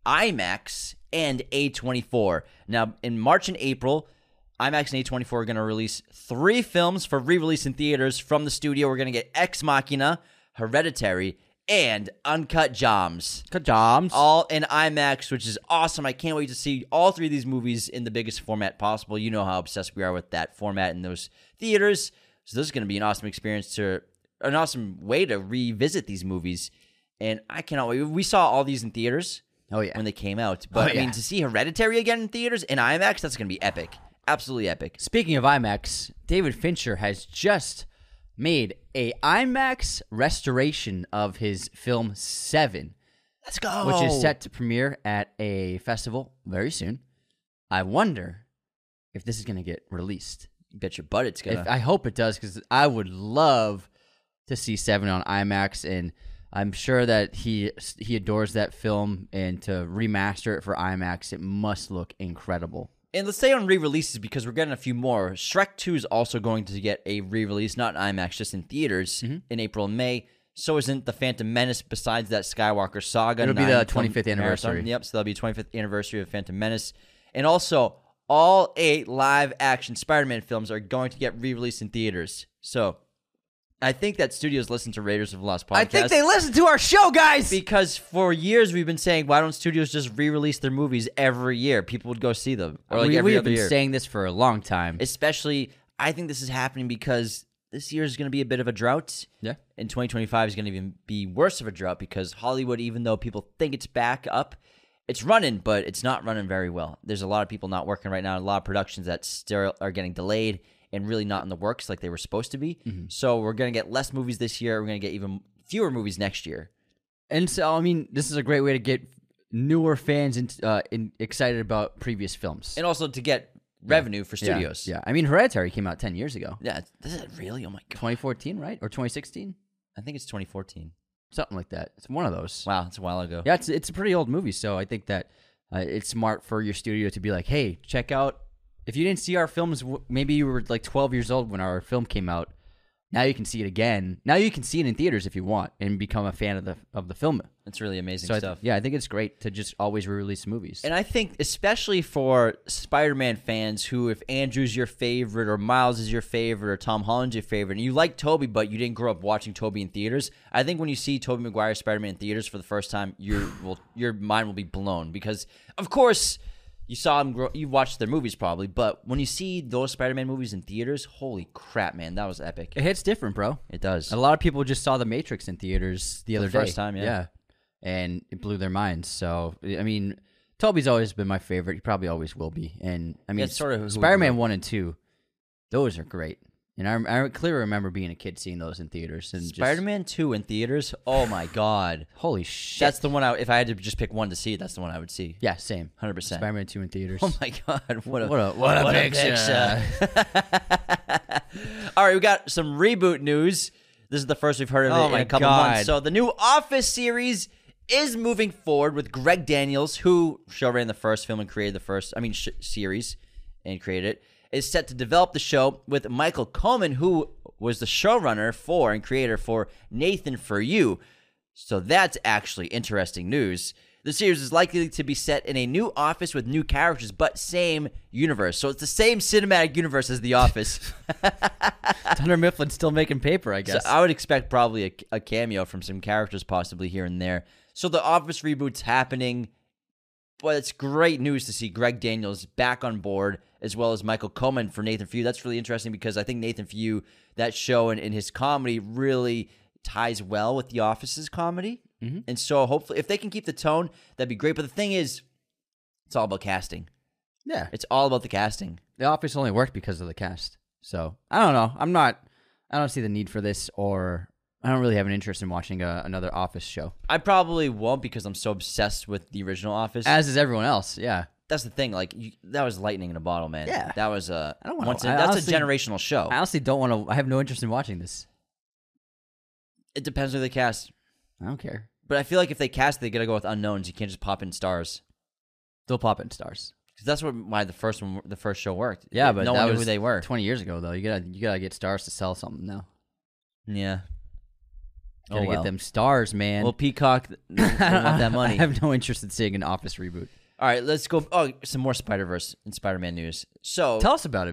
IMAX and A24. Now, in March and April, IMAX and A24 are going to release 3 films for re-release in theaters from the studio. We're going to get Ex Machina, Hereditary, and Uncut Gems. Good jobs. All in IMAX, which is awesome. I can't wait to see all three of these movies in the biggest format possible. You know how obsessed we are with that format in those theaters. So this is going to be an awesome experience, an awesome way to revisit these movies. And I cannot wait. We saw all these in theaters when they came out. But I mean, to see Hereditary again in theaters in IMAX, that's going to be epic. Absolutely epic. Speaking of IMAX, David Fincher has just made a IMAX restoration of his film Seven. Let's go. Which is set to premiere at a festival very soon. I wonder if this is going to get released. Bet your butt it's going to. I hope it does, because I would love to see Seven on IMAX, and I'm sure that he adores that film, and to remaster it for IMAX, it must look incredible. And let's stay on re-releases because we're getting a few more. Shrek 2 is also going to get a re-release, not in IMAX, just in theaters in April and May. So isn't The Phantom Menace, besides that Skywalker saga. It'll be the 25th anniversary. Marathon. Yep, so that'll be 25th anniversary of Phantom Menace. And also, all 8 live-action Spider-Man films are going to get re-released in theaters. So I think that studios listen to Raiders of the Lost Podcast. I think they listen to our show, guys! Because for years we've been saying, why don't studios just re-release their movies every year? People would go see them. Or like every we've other been year. saying this for a long time. Especially, I think this is happening because this year is going to be a bit of a drought. Yeah. And 2025 is going to even be worse of a drought because Hollywood, even though people think it's back up, it's running, but it's not running very well. There's a lot of people not working right now, a lot of productions that still are getting delayed and really not in the works like they were supposed to be. So we're going to get less movies this year. We're going to get even fewer movies next year. And so, I mean, this is a great way to get newer fans excited about previous films. And also to get revenue for studios. Yeah. I mean, Hereditary came out 10 years ago. Yeah. Is it really? Oh, my God. 2014, right? Or 2016? I think it's 2014. Something like that. It's one of those. Wow, that's a while ago. Yeah, it's a pretty old movie, so I think that it's smart for your studio to be like, hey, check out. If you didn't see our films, maybe you were like 12 years old when our film came out. Now you can see it again. Now you can see it in theaters if you want and become a fan of the film. It's really amazing stuff. I think it's great to just always re-release movies. And I think especially for Spider-Man fans who, if Andrew's your favorite or Miles is your favorite or Tom Holland's your favorite, and you like Tobey but you didn't grow up watching Tobey in theaters, I think when you see Tobey Maguire Spider-Man in theaters for the first time, your mind will be blown because, of course, you saw them grow. You watched their movies probably, but when you see those Spider-Man movies in theaters, holy crap, man, that was epic. It hits different, bro. It does. A lot of people just saw The Matrix in theaters the other day. First time, yeah. And it blew their minds. So, I mean, Tobey's always been my favorite. He probably always will be. And, I mean, it's sort of Spider-Man 1 and 2, those are great. And I clearly remember being a kid seeing those in theaters. And Spider-Man 2 in theaters? Oh, my God. Holy shit. That's the one if I had to just pick one to see, that's the one I would see. Yeah, same. 100%. Spider-Man 2 in theaters. Oh, my God. What a picture. All right, we got some reboot news. This is the first we've heard of it in a couple months. So the new Office series is moving forward with Greg Daniels, who ran the first film and created the first, series and created it, is set to develop the show with Michael Coleman, who was the showrunner for and creator for Nathan For You. So that's actually interesting news. The series is likely to be set in a new office with new characters, but same universe. So it's the same cinematic universe as The Office. Dunder Mifflin's still making paper, I guess. So I would expect probably a cameo from some characters possibly here and there. So the Office reboot's happening. But it's great news to see Greg Daniels back on board, as well as Michael Coleman for Nathan For You. That's really interesting because I think Nathan For You, that show and his comedy really ties well with The Office's comedy. Mm-hmm. And so hopefully, if they can keep the tone, that'd be great. But the thing is, it's all about casting. Yeah. It's all about the casting. The Office only worked because of the cast. So, I don't know. I don't see the need for this, or I don't really have an interest in watching another Office show. I probably won't because I'm so obsessed with the original Office. As is everyone else, yeah. That's the thing. Like that was lightning in a bottle, man. Yeah. That was that's honestly, a generational show. I honestly don't want to. I have no interest in watching this. It depends who they cast. I don't care. But I feel like if they cast, they got to go with unknowns. You can't just pop in stars. They'll pop in stars. Because that's why the first show worked. Yeah, but no one knew who they were. 20 years ago, though. You gotta get stars to sell something now. Yeah. Gotta get them stars, man. Well, Peacock, they want that money. I have no interest in seeing an Office reboot. All right, let's go. Oh, some more Spider-Verse and Spider-Man news. So tell us about it, man.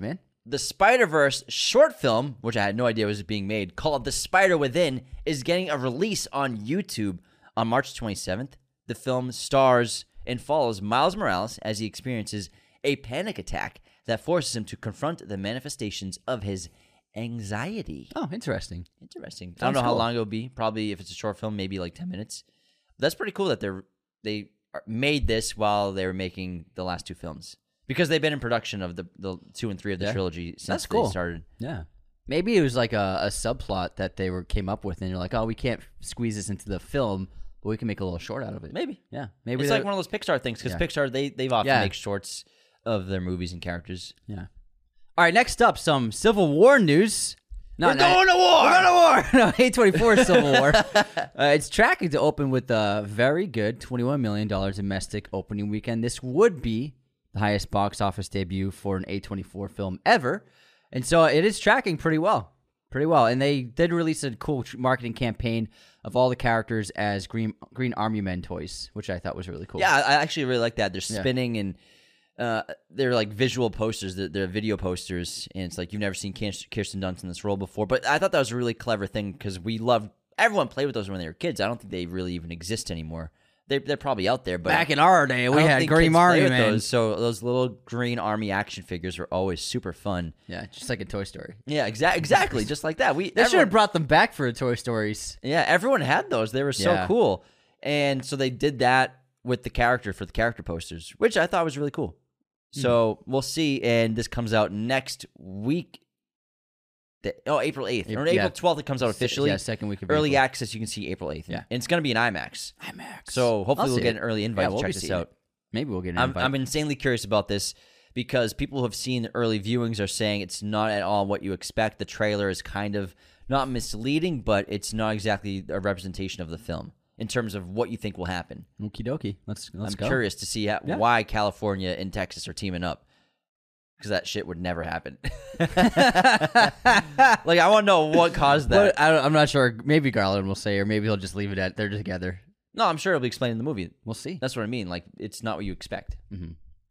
The Spider-Verse short film, which I had no idea was being made, called The Spider Within, is getting a release on YouTube on March 27th. The film stars and follows Miles Morales as he experiences a panic attack that forces him to confront the manifestations of his anxiety. Oh, interesting. Interesting. I don't know how long it'll be. Probably if it's a short film, maybe like 10 minutes. But that's pretty cool that they made this while they were making the last two films. Because they've been in production of the 2 and 3 of the trilogy since they started. Yeah. Maybe it was like a subplot that they came up with, and you're like, oh, we can't squeeze this into the film, but we can make a little short out of it. Maybe. Yeah. Maybe it's like one of those Pixar things, because Pixar, they've often make shorts of their movies and characters. Yeah. All right, next up, some Civil War news. We're going to war! We're going to war! No, A24 Civil War. It's tracking to open with a very good $21 million domestic opening weekend. This would be the highest box office debut for an A24 film ever. And so it is tracking pretty well. And they did release a cool marketing campaign of all the characters as Green Army Men toys, which I thought was really cool. Yeah, I actually really like that. They're spinning and they're like visual posters. They're video posters. And it's like you've never seen Kirsten Dunst in this role before. But I thought that was a really clever thing because everyone played with those when they were kids. I don't think they really even exist anymore. They're probably out there, but back in our day, we had Green Army Men. So those little Green Army action figures were always super fun. Yeah, just like in Toy Story. Yeah, exactly, just like that. They should have brought them back for the Toy Stories. Yeah, everyone had those. They were so cool, and so they did that with the character posters, which I thought was really cool. So we'll see, and this comes out next week. April 8th. Or April 12th it comes out officially. Yeah, second week of Early April. access, you can see April 8th. Yeah. And it's going to be in IMAX. IMAX. So hopefully we'll get an early invite to check this out. Maybe we'll get an invite. I'm insanely curious about this because people who have seen the early viewings are saying it's not at all what you expect. The trailer is kind of not misleading, but it's not exactly a representation of the film in terms of what you think will happen. Okie dokie. Let's go. I'm curious to see why California and Texas are teaming up. Because that shit would never happen. Like, I want to know what caused that. I'm not sure. Maybe Garland will say, or maybe he'll just leave it at they're together. No, I'm sure it'll be explained in the movie. We'll see. That's what I mean. Like, it's not what you expect. Mm-hmm.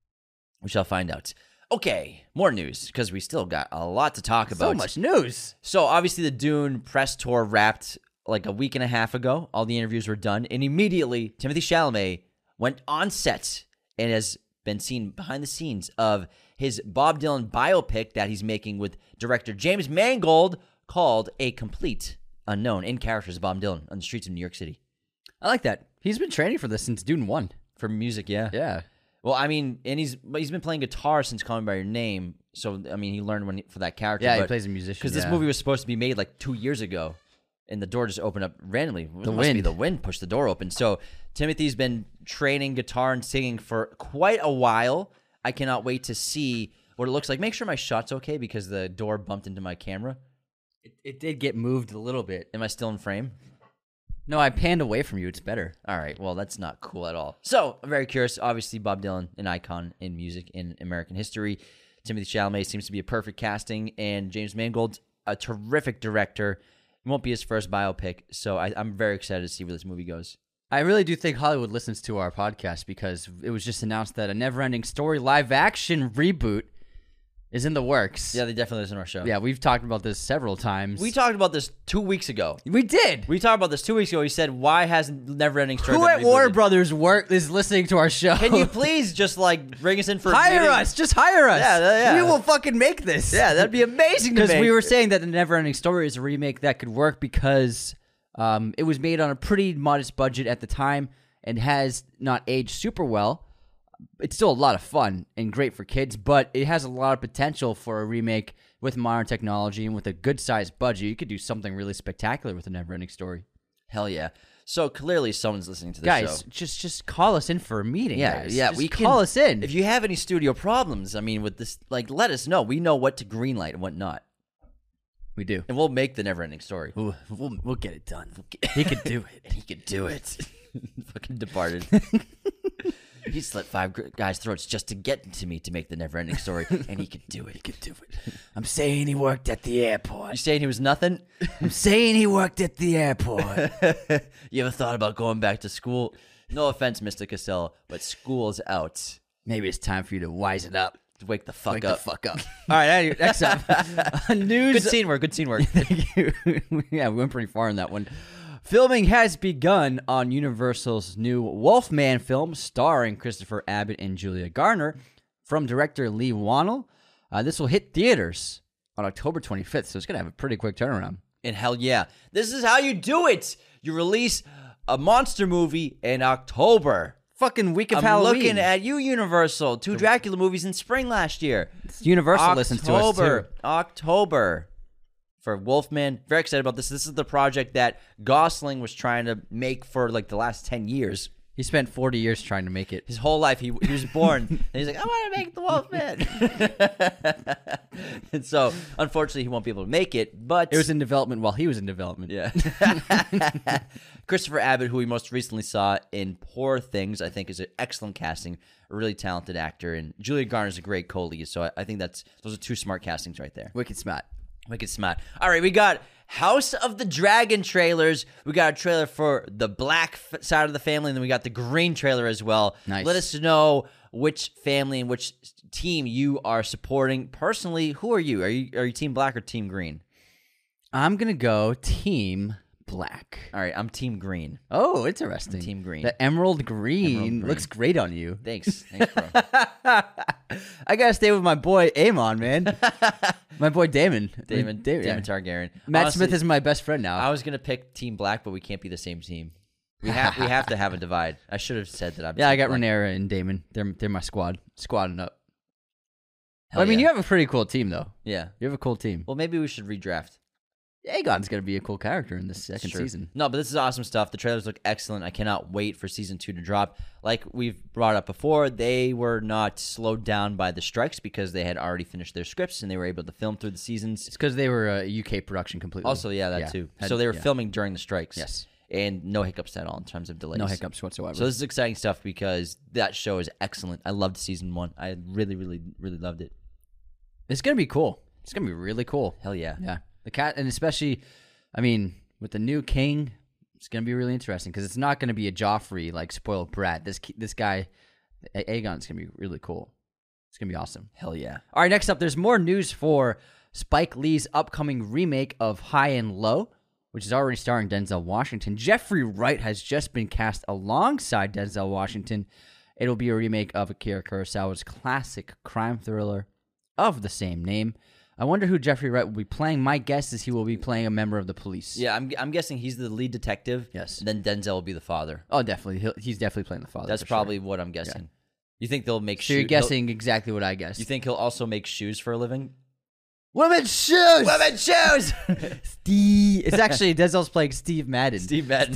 We shall find out. Okay, more news, because we still got a lot to talk about. So much news. So, obviously, the Dune press tour wrapped like a week and a half ago. All the interviews were done. And immediately, Timothée Chalamet went on set and has been seen behind the scenes of his Bob Dylan biopic that he's making with director James Mangold called A Complete Unknown, in character as Bob Dylan on the streets of New York City. I like that. He's been training for this since Dune 1. For music, yeah. Yeah. Well, I mean, and he's been playing guitar since Call Me By Your Name, so, I mean, he learned for that character. Yeah, he plays a musician. Because this movie was supposed to be made like 2 years ago, and the door just opened up randomly. The wind pushed the door open. So Timothy's been training guitar and singing for quite a while. I cannot wait to see what it looks like. Make sure my shot's okay because the door bumped into my camera. It did get moved a little bit. Am I still in frame? No, I panned away from you. It's better. All right. Well, that's not cool at all. So I'm very curious. Obviously, Bob Dylan, an icon in music in American history. Timothée Chalamet seems to be a perfect casting, and James Mangold's a terrific director. It won't be his first biopic, so I'm very excited to see where this movie goes. I really do think Hollywood listens to our podcast because it was just announced that a Neverending Story live-action reboot is in the works. Yeah, they definitely listen to our show. Yeah, we've talked about this several times. We talked about this 2 weeks ago. We did. We talked about this 2 weeks ago. We said, why hasn't Neverending Story Who been at rebooted? Warner Brothers is listening to our show? Can you please just, like, bring us in for a hire meeting? us? Just hire us. Yeah. We will fucking make this. Yeah, that'd be amazing to Because make. we were saying that the Neverending Story is a remake that could work because it was made on a pretty modest budget at the time and has not aged super well. It's still a lot of fun and great for kids, but it has a lot of potential for a remake with modern technology and with a good-sized budget. You could do something really spectacular with a Neverending Story. Hell yeah. So clearly someone's listening to the Guys, show. just call us in for a meeting, guys. Yeah, Just we call can, us in. If you have any studio problems, I mean, with this, like, let us know. We know what to greenlight and what not. We do. And we'll make the Neverending Story. We'll get it done. He could do it. He could do it. Fucking departed. He slit 5 guys' throats just to get to me to make the Neverending Story, and he could do it. He could do it. I'm saying he worked at the airport. You saying he was nothing? I'm saying he worked at the airport. You ever thought about going back to school? No offense, Mr. Cassell, but school's out. Maybe it's time for you to wise it up. Wake the fuck Wake up. the fuck up. All right, next up. News. Good scene work. Good scene work. Thank you. Yeah, we went pretty far in that one. Filming has begun on Universal's new Wolfman film starring Christopher Abbott and Julia Garner from director Lee Wannell. This will hit theaters on October 25th, so it's going to have a pretty quick turnaround. And hell yeah. This is how you do it. You release a monster movie in October. Fucking week of I'm Halloween. looking at you, Universal. 2 Dracula movies in spring last year. Universal listens to us, too. October. For Wolfman. Very excited about this. This is the project that Gosling was trying to make for like the last 10 years. He spent 40 years trying to make it. His whole life, he was born, and he's like, I want to make the Wolfman. And so, unfortunately, he won't be able to make it, but... It was in development while he was in development. Yeah. Christopher Abbott, who we most recently saw in Poor Things, I think is an excellent casting, a really talented actor, and Julia Garner's a great co-lead, so I think those are 2 smart castings right there. Wicked smart. Wicked smart. All right, we got House of the Dragon trailers. We got a trailer for the black side of the family, and then we got the green trailer as well. Nice. Let us know which family and which team you are supporting. Personally, who are you? Are you team black or team green? I'm going to go Team Black. All right, I'm team green. Oh, interesting. Team green. The emerald green looks great on you. Thanks, bro. I got to stay with my boy Aemon, man. My boy Damon. Damon yeah. Targaryen. Matt Honestly, Smith is my best friend now. I was going to pick team black, but we can't be the same team. We have to have a divide. I should have said that. I got Rhaenyra and Damon. They're my squad. Squadding up. Hell I mean, yeah. you have a pretty cool team, though. Yeah. You have a cool team. Well, maybe we should redraft. Aegon's going to be a cool character in this second Sure. season. No, but this is awesome stuff. The trailers look excellent. I cannot wait for season 2 to drop. Like we've brought up before, they were not slowed down by the strikes because they had already finished their scripts and they were able to film through the seasons. It's because they were a UK production completely. Also, that too. So they were filming during the strikes. Yes. And no hiccups at all in terms of delays. No hiccups whatsoever. So this is exciting stuff because that show is excellent. I loved season 1. I really, really, really loved it. It's going to be cool. It's going to be really cool. Hell yeah. Yeah. The cat, and especially, I mean, with the new king, it's going to be really interesting because it's not going to be a Joffrey, like, spoiled brat. This guy, Aegon's going to be really cool. It's going to be awesome. Hell yeah. All right, next up, there's more news for Spike Lee's upcoming remake of High and Low, which is already starring Denzel Washington. Jeffrey Wright has just been cast alongside Denzel Washington. It'll be a remake of Akira Kurosawa's classic crime thriller of the same name. I wonder who Jeffrey Wright will be playing. My guess is he will be playing a member of the police. Yeah, I'm guessing he's the lead detective. Yes. Then Denzel will be the father. Oh, definitely. He's definitely playing the father. That's for probably sure. what I'm guessing. You think they'll make So you're shoes? guessing exactly what I guessed. You think he'll also make shoes for a living? Women's shoes! Women's shoes! Steve. It's actually Denzel's playing Steve Madden. Steve Madden.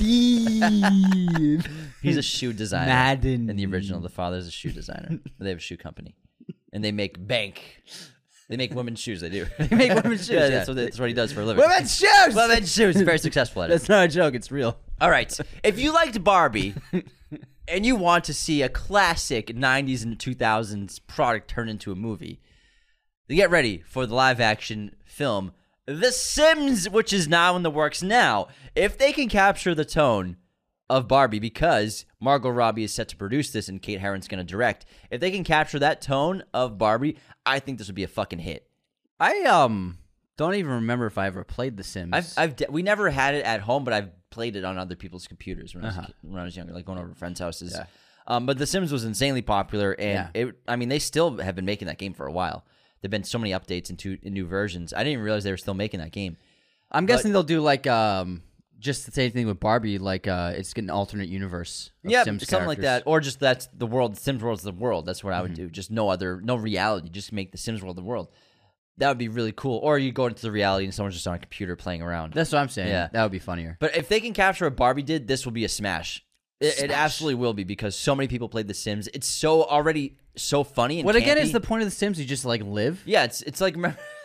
Steve. He's a shoe designer. Madden. In the original, the father's a shoe designer. They have a shoe company. And they make bank. They make women's shoes. They do. They make women's shoes. Yeah, yeah. that's what he does for a living. Women's shoes! Women's shoes. Very successful at it. That's not a joke. It's real. All right. If you liked Barbie and you want to see a classic 90s and 2000s product turn into a movie, then get ready for the live-action film The Sims, which is now in the works now. If they can capture the tone of Barbie, because Margot Robbie is set to produce this and Kate Herron's going to direct, if they can capture that tone of Barbie, I think this would be a fucking hit. I don't even remember if I ever played The Sims. We never had it at home, but I've played it on other people's computers when I was younger, like going over to friends' houses. Yeah. But The Sims was insanely popular, and they still have been making that game for a while. There've been so many updates and new versions. I didn't even realize they were still making that game. I'm guessing they'll do like just the same thing with Barbie, like it's an alternate universe. Of Sims something like characters. that, or just that's the world. The Sims world's the world. That's what I would do. Just no reality. Just make the Sims world the world. That would be really cool. Or you go into the reality and someone's just on a computer playing around. That's what I'm saying. Yeah. That would be funnier. But if they can capture what Barbie did, this will be a smash. It absolutely will be because so many people played The Sims. It's already so funny. And What again campy. is the point of The Sims? You just like live? Yeah, it's like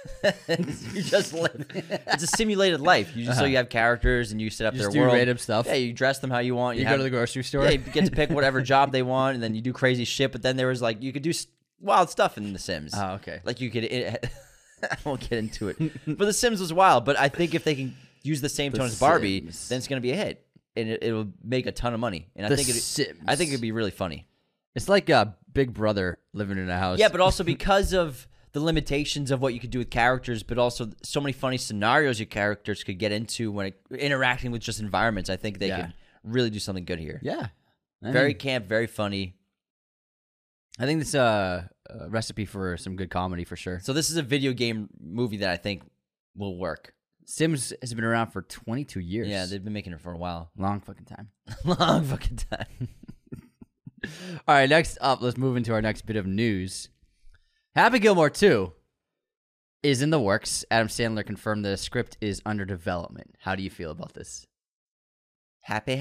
you just live. It's a simulated life. You just so you have characters and you set up Just their do world. random stuff. Yeah, you dress them how you want. You go to the grocery store. Yeah, you get to pick whatever job they want, and then you do crazy shit. But then there was like you could do wild stuff in The Sims. Oh, okay. Like you could. I won't get into it. But The Sims was wild. But I think if they can use the same tone as Barbie, Sims. then it's going to be a hit, and it'll make a ton of money. And I think it'd be really funny. It's like a Big Brother living in a house. Yeah, but also because of the limitations of what you could do with characters, but also so many funny scenarios your characters could get into when interacting with just environments. I think they could really do something good here. Yeah. Very camp, very funny. I think it's a recipe for some good comedy for sure. So this is a video game movie that I think will work. Sims has been around for 22 years. Yeah, they've been making it for a while. Long fucking time. Long fucking time. All right, next up, let's move into our next bit of news. Happy Gilmore 2 is in the works. Adam Sandler confirmed the script is under development. How do you feel about this? Happy.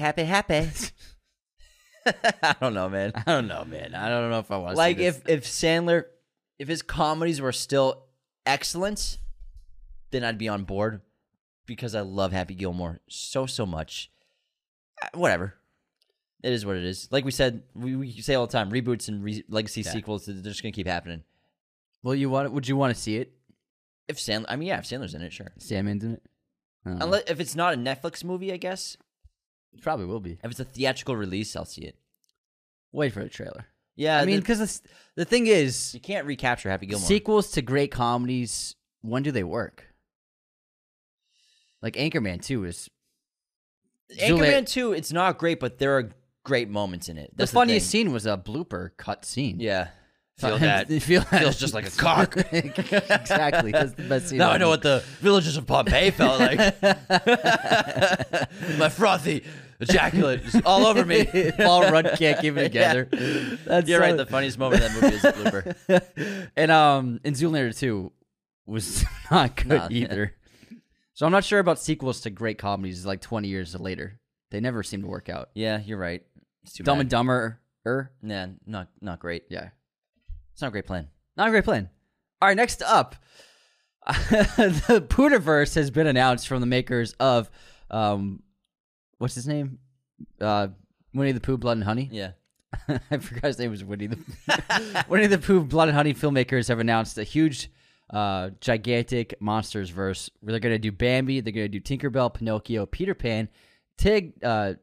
I don't know, man. I don't know if I want to Like, see this. if Sandler, if his comedies were still excellent, then I'd be on board because I love Happy Gilmore so much. Whatever. It is what it is. Like we said, we say all the time, reboots and legacy sequels, they're just going to keep happening. Well, would you want to see it? If Sandler's in it, sure. Sandman's in it? Unless if it's not a Netflix movie, I guess. It probably will be. If it's a theatrical release, I'll see it. Wait for the trailer. Yeah, I mean, because the thing is, you can't recapture Happy Gilmore. sequels to great comedies, when do they work? Like Anchorman 2 is... Anchorman 2, it's not great, but there are great moments in it. The funniest scene was a blooper cut scene. Yeah. Feel that. Feels just like a cock. Exactly. That's the best scene. Now I know what the villagers of Pompeii felt like. My frothy ejaculate is all over me. Paul Rudd can't keep it together. You're right. The funniest moment in that movie is a blooper. And Zoolander 2 was not good either. So I'm not sure about sequels to great comedies like 20 years later. They never seem to work out. Yeah, you're right. It's too Dumb bad. and Dumber. Nah, not great. Yeah. It's not a great plan. Not a great plan. All right, next up. The Pooterverse has been announced from the makers of, what's his name? Winnie the Pooh, Blood and Honey? Yeah. I forgot his name was Winnie the Winnie the Pooh, Blood and Honey filmmakers have announced a huge, gigantic monsters verse where they're going to do Bambi, they're going to do Tinkerbell, Pinocchio, Peter Pan, Tigger,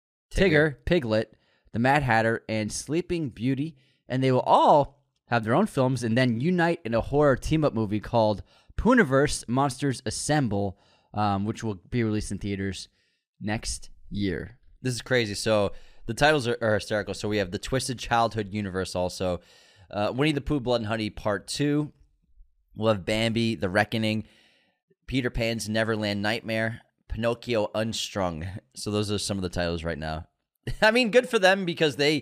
Piglet, the Mad Hatter, and Sleeping Beauty, and they will all have their own films and then unite in a horror team-up movie called Pooterverse Monsters Assemble, which will be released in theaters next year. This is crazy. So the titles are hysterical. So we have the Twisted Childhood universe also. Winnie the Pooh, Blood and Honey Part 2. We'll have Bambi, The Reckoning, Peter Pan's Neverland Nightmare, Pinocchio Unstrung. So those are some of the titles right now. I mean, good for them because they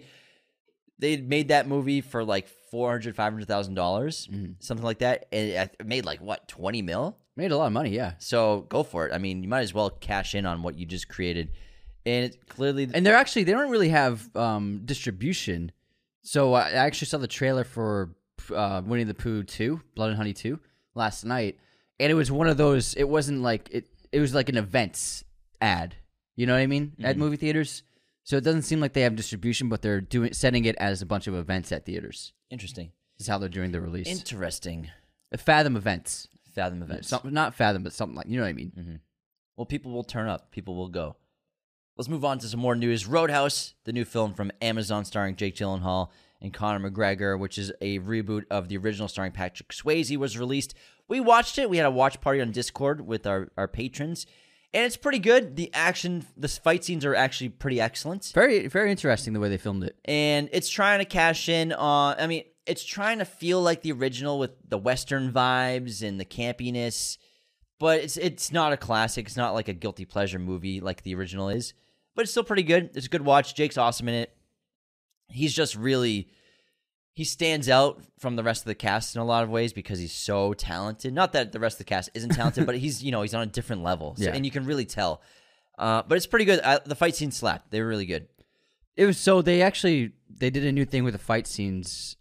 made that movie for like $400,000-$500,000, something like that. And it made like, what, 20 mil? Made a lot of money, yeah. So go for it. I mean, you might as well cash in on what you just created. And it clearly... And they don't really have distribution. So I actually saw the trailer for Winnie the Pooh 2, Blood and Honey 2, last night. And it was one of those, it wasn't like, it was like an events ad. You know what I mean? At movie theaters. So it doesn't seem like they have distribution, but they're setting it as a bunch of events at theaters. Interesting. This is how they're doing the release. Interesting. Fathom events. Fathom events. Not Fathom, but something like, you know what I mean? Mm-hmm. Well, people will turn up. People will go. Let's move on to some more news. Roadhouse, the new film from Amazon starring Jake Gyllenhaal and Conor McGregor, which is a reboot of the original starring Patrick Swayze, was released. We watched it. We had a watch party on Discord with our patrons. And it's pretty good. The fight scenes are actually pretty excellent. Very, very interesting the way they filmed it. And it's trying to cash in on, I mean, it's trying to feel like the original with the Western vibes and the campiness. But it's not a classic. It's not like a guilty pleasure movie like the original is. But it's still pretty good. It's a good watch. Jake's awesome in it. He's just really... He stands out from the rest of the cast in a lot of ways because he's so talented. Not that the rest of the cast isn't talented, but he's on a different level. So, yeah. And you can really tell. But it's pretty good. The fight scenes slapped. They were really good. It was so they did a new thing with the fight scenes.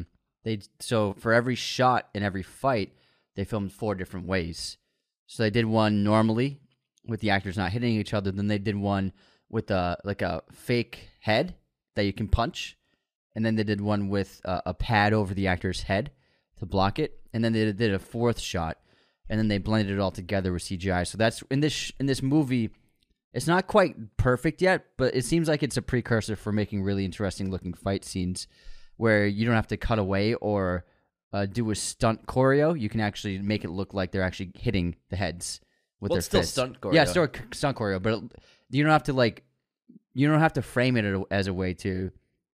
So for every shot in every fight, they filmed 4 different ways. So they did one normally with the actors not hitting each other. Then they did one with a fake head that you can punch. And then they did one with a pad over the actor's head to block it. And then they did a 4th shot. And then they blended it all together with CGI. So that's in this movie, It's not quite perfect yet, but it seems like it's a precursor for making really interesting looking fight scenes where you don't have to cut away or do a stunt choreo. You can actually make it look like they're actually hitting the heads with their it's still fists. stunt choreo. Yeah, still stunt choreo, but you don't have to you don't have to frame it as a way to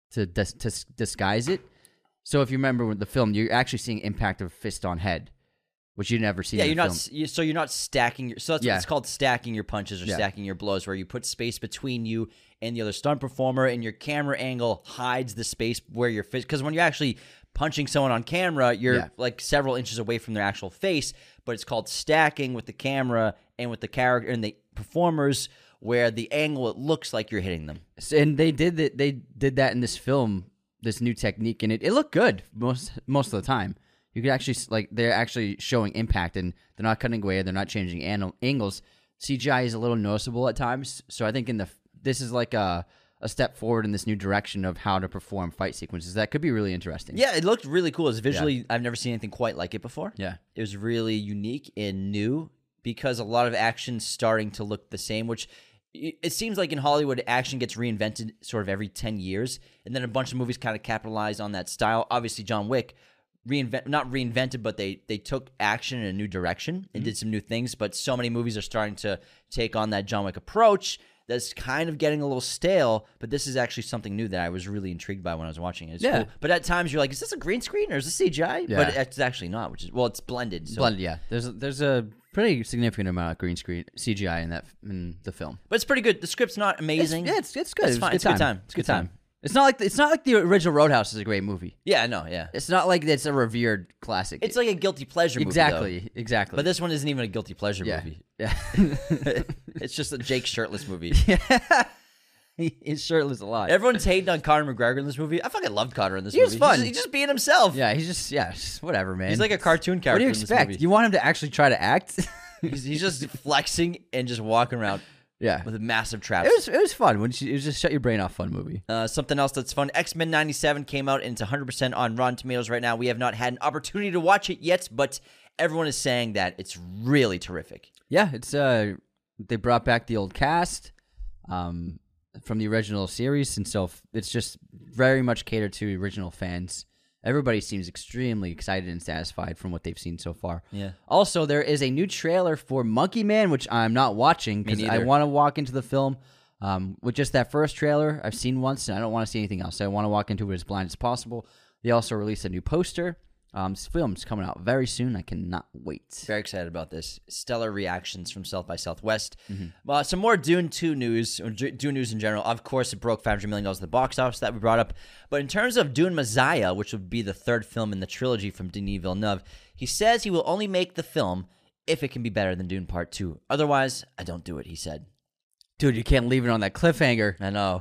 disguise it. So if you remember with the film, you're actually seeing impact of fist on head, which you never see. Yeah, in you're the not. film. So you're not stacking. So that's what it's called, stacking your punches or Yeah. stacking your blows, where you put space between you and the other stunt performer, and your camera angle hides the space where your fist. Because when you're actually punching someone on camera, you're like several inches away from their actual face. But it's called stacking with the camera and with the character and the performers, where the angle, it looks like you're hitting them. And they did that. They did that in this film, this new technique, and it looked good most of the time. You could actually they're actually showing impact, and they're not cutting away. They're not changing angles. CGI is a little noticeable at times, so I think this is like a step forward in this new direction of how to perform fight sequences. That could be really interesting. Yeah, it looked really cool. It's visually, I've never seen anything quite like it before. Yeah. It was really unique and new because a lot of action's starting to look the same, which it seems like in Hollywood, action gets reinvented sort of every 10 years, and then a bunch of movies kind of capitalize on that style. Obviously, John Wick, not reinvented, but they took action in a new direction and did some new things, but so many movies are starting to take on that John Wick approach that's kind of getting a little stale, but this is actually something new that I was really intrigued by when I was watching it. It's cool. But at times you're like, is this a green screen or is this CGI? Yeah. But it's actually not, it's blended. So. Blended, yeah. There's a pretty significant amount of green screen CGI in the film. But it's pretty good. The script's not amazing. It's good. It's fine. It's a good time. It's a good time. It's not like the original Roadhouse is a great movie. Yeah, no, yeah. It's not like it's a revered classic. It's like a guilty pleasure movie, Exactly. But this one isn't even a guilty pleasure yeah. movie. Yeah. It's just a Jake shirtless movie. He's shirtless a lot. Everyone's hating on Conor McGregor in this movie. I fucking loved Conor in this movie. Was fun. He's just being himself. Yeah, he's just whatever, man. He's like a cartoon character. What do you in this expect? movie. You want him to actually try to act? He's just flexing and just walking around. Yeah. With a massive traps. It was fun. It was just shut your brain off fun movie. Something else that's fun. X-Men 97 came out and it's 100% on Rotten Tomatoes right now. We have not had an opportunity to watch it yet, but everyone is saying that it's really terrific. Yeah, it's they brought back the old cast from the original series, and so it's just very much catered to original fans. Everybody seems extremely excited and satisfied from what they've seen so far. Yeah. Also, there is a new trailer for Monkey Man, which I'm not watching because I want to walk into the film with just that first trailer I've seen once, and I don't want to see anything else. I want to walk into it as blind as possible. They also released a new poster. This film's coming out very soon. I cannot wait. Very excited about this. Stellar reactions from South by Southwest. Some more Dune 2 news, or Dune news in general. Of course, it broke $500 million at the box office that we brought up. But in terms of Dune Messiah, which would be the third film in the trilogy from Denis Villeneuve, he says he will only make the film if it can be better than Dune Part 2. Otherwise, I don't do it, he said. Dude, you can't leave it on that cliffhanger. I know.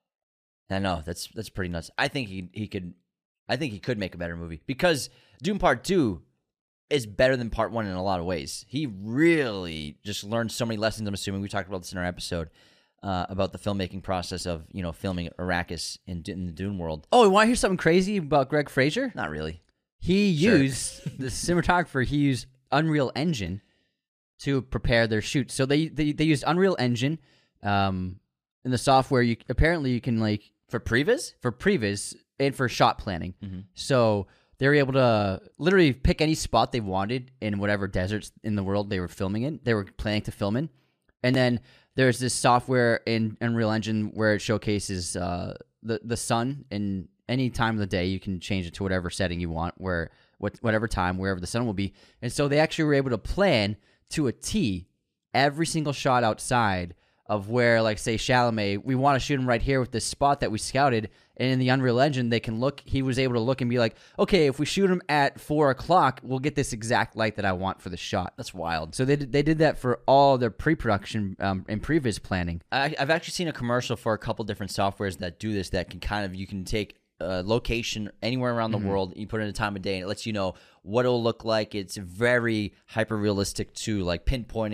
That's pretty nuts. I think he could make a better movie because Dune Part 2 is better than Part 1 in a lot of ways. He really just learned so many lessons. I'm assuming we talked about this in our episode about the filmmaking process of, filming Arrakis in the Dune world. Oh, you want to hear something crazy about Greg Fraser? Not really. He used the cinematographer. He used Unreal Engine to prepare their shoot. So they used Unreal Engine in the software. You can for previs and for shot planning. So they were able to literally pick any spot they wanted in whatever deserts in the world they were filming in. They were planning to film in, and then there's this software in Unreal Engine where it showcases the sun, and any time of the day you can change it to whatever setting you want, whatever time, wherever the sun will be. And so they actually were able to plan to a T every single shot outside of where, like, say, Chalamet, we want to shoot him right here with this spot that we scouted. And in the Unreal Engine, he was able to look and be like, okay, if we shoot him at 4 o'clock, we'll get this exact light that I want for the shot. That's wild. So they did that for all their pre-production and previs planning. I've actually seen a commercial for a couple different softwares that do this, that you can take a location anywhere around the world, you put in a time of day, and it lets you know what it'll look like. It's very hyper-realistic too, like pinpointing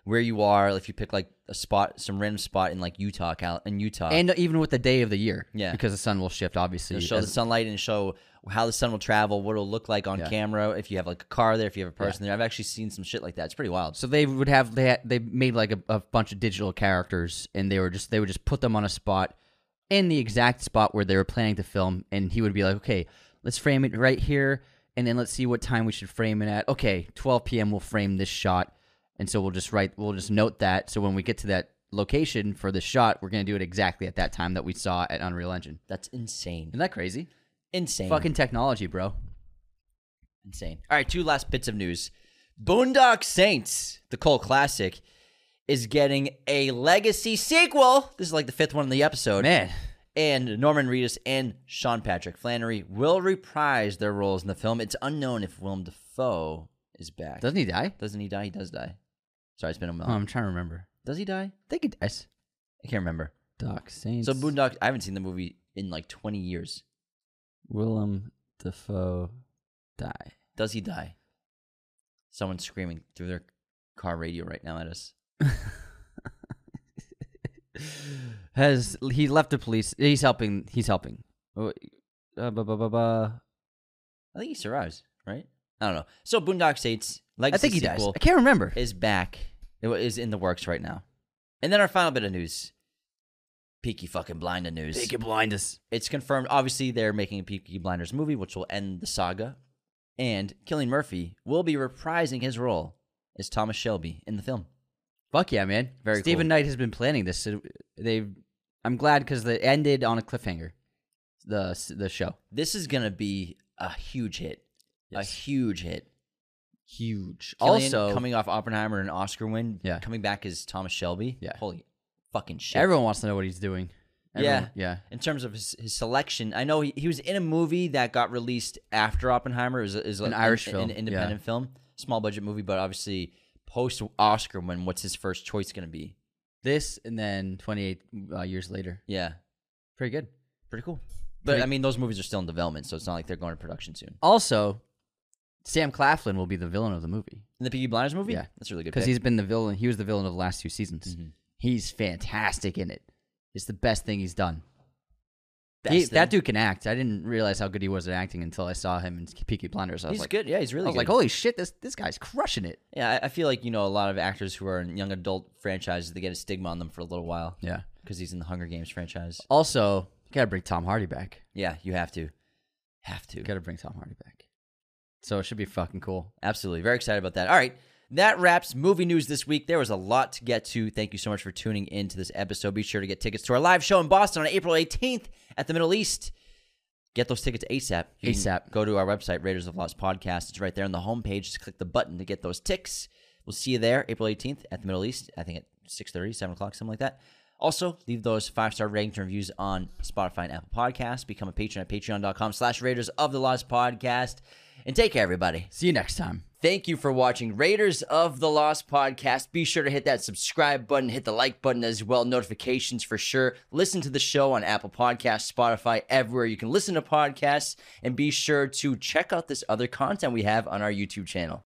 where you are. If you pick like a spot, some random spot in like Utah, And even with the day of the year. Yeah. Because the sun will shift, obviously. it'll show the sunlight and show how the sun will travel, what it'll look like on camera. If you have like a car there, if you have a person there, I've actually seen some shit like that. It's pretty wild. So they would have they made like a bunch of digital characters, and they would just put them on a spot in the exact spot where they were planning to film, and he would be like, okay, let's frame it right here, and then let's see what time we should frame it at. Okay, 12 p.m. we'll frame this shot, and so we'll just note that. So when we get to that location for the shot, we're gonna do it exactly at that time that we saw at Unreal Engine. That's insane. Isn't that crazy? Insane. Fucking technology, bro. Insane. All right, 2 last bits of news. Boondock Saints, the cult classic, is getting a legacy sequel. This is like the 5th one in the episode. Man. And Norman Reedus and Sean Patrick Flannery will reprise their roles in the film. It's unknown if Willem Dafoe is back. Doesn't he die? Doesn't he die? He does die. Sorry, it's been a Oh, minute. I'm trying to remember. Does he die? I think he dies. I can't remember. Doc Saints. So Boondock, I haven't seen the movie in like 20 years. Willem Dafoe die. Does he die? Someone's screaming through their car radio right now at us. Has he left the police? He's helping. I think he survives, right? I don't know. So Boondock Saints, legacy I think he dies. sequel I can't remember. is back. It is in the works right now. And then our final bit of news. Peaky fucking Blinders news. Peaky Blinders. It's confirmed. Obviously, they're making a Peaky Blinders movie, which will end the saga. And Cillian Murphy will be reprising his role as Thomas Shelby in the film. Fuck yeah, man! Very Stephen cool. Knight has been planning this. I'm glad because it ended on a cliffhanger. The show. This is gonna be a huge hit. Yes. A huge hit. Huge. Cillian Also, coming off Oppenheimer and Oscar win, Yeah. coming back as Thomas Shelby. Yeah. Holy fucking shit. everyone wants to know what he's doing. Yeah. In terms of his selection, I know he was in a movie that got released after Oppenheimer. It was An Irish film. an independent film, small budget movie, but obviously post Oscar win, what's his first choice going to be? This and then 28 years later. Yeah, Pretty good. pretty cool. But I mean, those movies are still in development, so it's not like they're going to production soon. Also, Sam Claflin will be the villain of the movie. In the Peaky Blinders movie, Yeah. that's a really good. Because Pick. he's been the villain. He was the villain of the last 2 seasons. Mhm. He's fantastic in it. It's the best thing he's done. Best That thing. dude can act. I didn't realize how good he was at acting until I saw him in Peaky Blinders. I was He's like, good. Yeah, he's really I was good. like, holy shit, this guy's crushing it. Yeah, I feel like, a lot of actors who are in young adult franchises, they get a stigma on them for a little while. Yeah. Because he's in the Hunger Games franchise. Also, you gotta bring Tom Hardy back. Yeah, you have to. Have to. You gotta bring Tom Hardy back. So it should be fucking cool. Absolutely. Very excited about that. All right. That wraps movie news this week. There was a lot to get to. Thank you so much for tuning in to this episode. Be sure to get tickets to our live show in Boston on April 18th at the Middle East. Get those tickets ASAP. You can ASAP. Go to our website, Raiders of Lost Podcast. It's right there on the homepage. Just click the button to get those ticks. We'll see you there April 18th at the Middle East. I think at 6:30, 7 o'clock, something like that. Also, leave those 5-star ratings and reviews on Spotify and Apple Podcasts. Become a patron at patreon.com/Raiders of the Lost Podcast. And take care, everybody. See you next time. Thank you for watching Raiders of the Lost Podcast. Be sure to hit that subscribe button, hit the like button as well, notifications for sure. Listen to the show on Apple Podcasts, Spotify, everywhere you can listen to podcasts. And be sure to check out this other content we have on our YouTube channel.